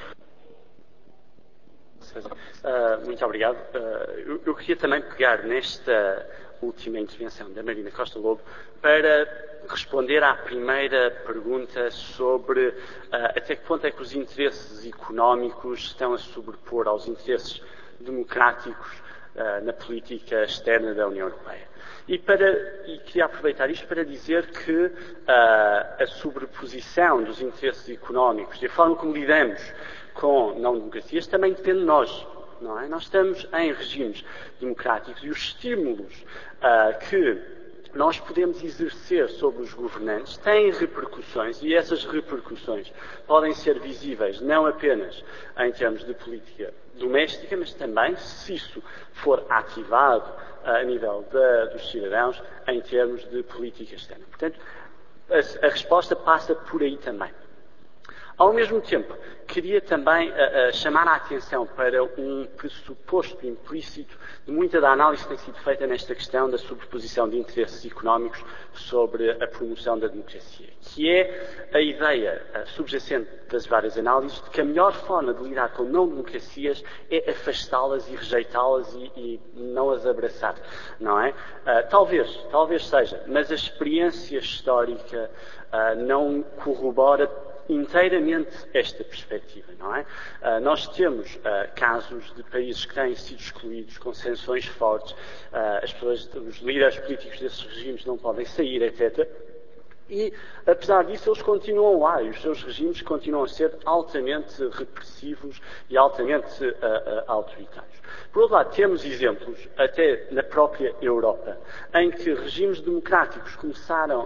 Muito obrigado. Eu queria também pegar nesta última intervenção da Marina Costa Lobo para responder à primeira pergunta sobre até que ponto é que os interesses económicos estão a sobrepor aos interesses democráticos na política externa da União Europeia. E queria aproveitar isto para dizer que a sobreposição dos interesses económicos e a forma como lidamos com não-democracias também depende de nós, não é? Nós estamos em regimes democráticos e os estímulos que nós podemos exercer sobre os governantes têm repercussões e essas repercussões podem ser visíveis não apenas em termos de política doméstica, mas também, se isso for ativado a nível dos cidadãos, em termos de política externa. Portanto, a resposta passa por aí também. Ao mesmo tempo, queria também chamar a atenção para um pressuposto implícito de muita da análise que tem sido feita nesta questão da sobreposição de interesses económicos sobre a promoção da democracia, que é a ideia subjacente das várias análises de que a melhor forma de lidar com não-democracias é afastá-las e rejeitá-las e não as abraçar, não é? Talvez seja, mas a experiência histórica não corrobora inteiramente esta perspectiva, não é? Nós temos casos de países que têm sido excluídos com sanções fortes, os líderes políticos desses regimes não podem sair, etc. E, apesar disso, eles continuam lá e os seus regimes continuam a ser altamente repressivos e altamente autoritários. Por outro lado, temos exemplos, até na própria Europa, em que regimes democráticos começaram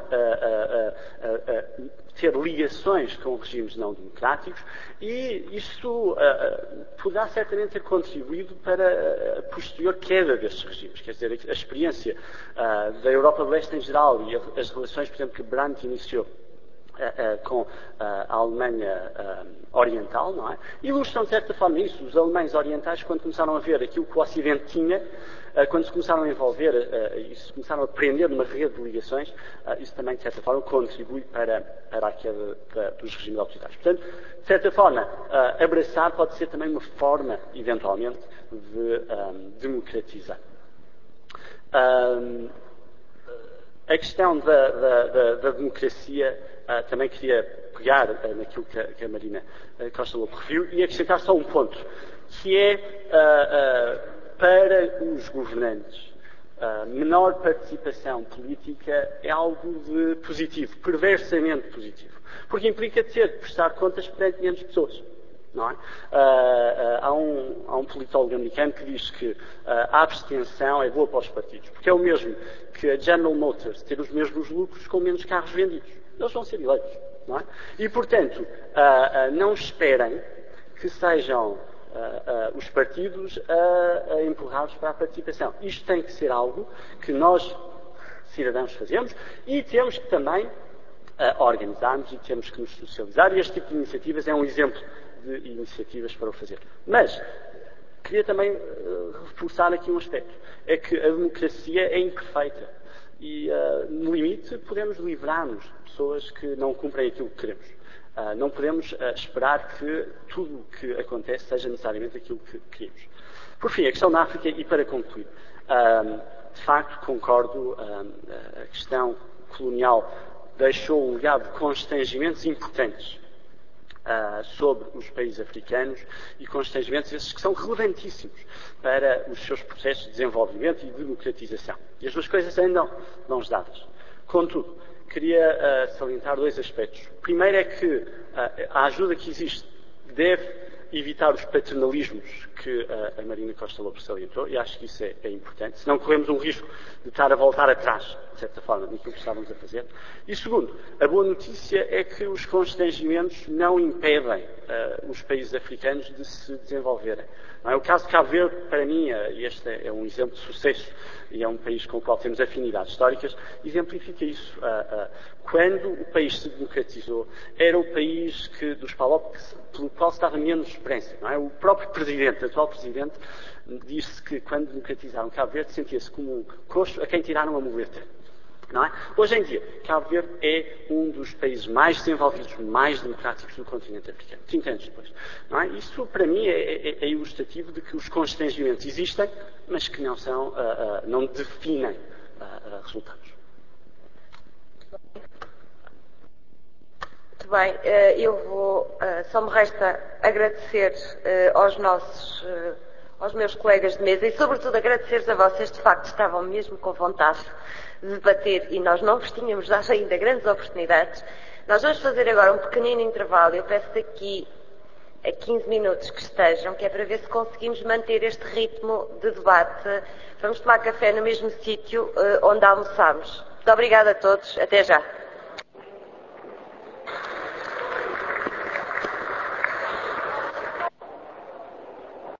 a ter ligações com regimes não democráticos e isso poderá certamente ter contribuído para a posterior queda desses regimes. Quer dizer, a experiência da Europa do Leste em geral e as relações, por exemplo, que Brandt iniciou com a Alemanha Oriental, não é? Ilustram de certa forma isso. Os alemães orientais, quando começaram a ver aquilo que o Ocidente tinha, quando se começaram a envolver e se começaram a prender numa rede de ligações, isso também, de certa forma, contribui para a queda dos regimes autoritários. Portanto, de certa forma, abraçar pode ser também uma forma, eventualmente, de democratizar. A questão da democracia também queria pegar naquilo que a Marina Costa Lobo referiu e acrescentar só um ponto, que é para os governantes menor participação política é algo de positivo, perversamente positivo, porque implica ter de prestar contas perante menos pessoas. Não é? Há um politólogo americano que diz que a abstenção é boa para os partidos, porque é o mesmo que a General Motors ter os mesmos lucros com menos carros vendidos. Eles vão ser eleitos. Não é? E, portanto, não esperem que sejam os partidos a empurrá-los para a participação. Isto tem que ser algo que nós, cidadãos, fazemos e temos que também organizar-nos e temos que nos socializar, e este tipo de iniciativas é um exemplo de iniciativas para o fazer. Mas queria também reforçar aqui um aspecto, é que a democracia é imperfeita e, no limite, podemos livrar-nos de pessoas que não cumprem aquilo que queremos. Não podemos esperar que tudo o que acontece seja necessariamente aquilo que queremos. Por fim, a questão da África, e para concluir, de facto concordo, a questão colonial deixou um legado de constrangimentos importantes sobre os países africanos, e constrangimentos esses que são relevantíssimos para os seus processos de desenvolvimento e de democratização. E as duas coisas andam mãos dadas. Contudo, queria salientar dois aspectos. O primeiro é que a ajuda que existe deve evitar os paternalismos que a Marina Costa Lobo salientou, e acho que isso é importante, senão corremos um risco de estar a voltar atrás, de certa forma, naquilo que estávamos a fazer. E segundo, a boa notícia é que os constrangimentos não impedem os países africanos de se desenvolverem. Não é? O caso de Cabo Verde, para mim, e este é um exemplo de sucesso, e é um país com o qual temos afinidades históricas, exemplifica isso. Quando o país se democratizou, era o país dos PALOP pelo qual se dava menos esperança. Não é? O próprio presidente, o atual presidente, disse que quando democratizaram Cabo Verde sentia-se como um coxo a quem tiraram a muleta. Não é? Hoje em dia, Cabo Verde é um dos países mais desenvolvidos, mais democráticos do continente africano, 30 anos depois. Não é? Isso, para mim, é ilustrativo de que os constrangimentos existem, mas que não definem resultados. Muito bem, só me resta agradecer aos meus colegas de mesa e, sobretudo, agradecer-vos a vocês, de facto, estavam mesmo com vontade de debater e nós não vos tínhamos dado ainda grandes oportunidades. Nós vamos fazer agora um pequenino intervalo. Eu peço aqui a 15 minutos que estejam, que é para ver se conseguimos manter este ritmo de debate. Vamos tomar café no mesmo sítio onde almoçámos. Muito obrigada a todos. Até já.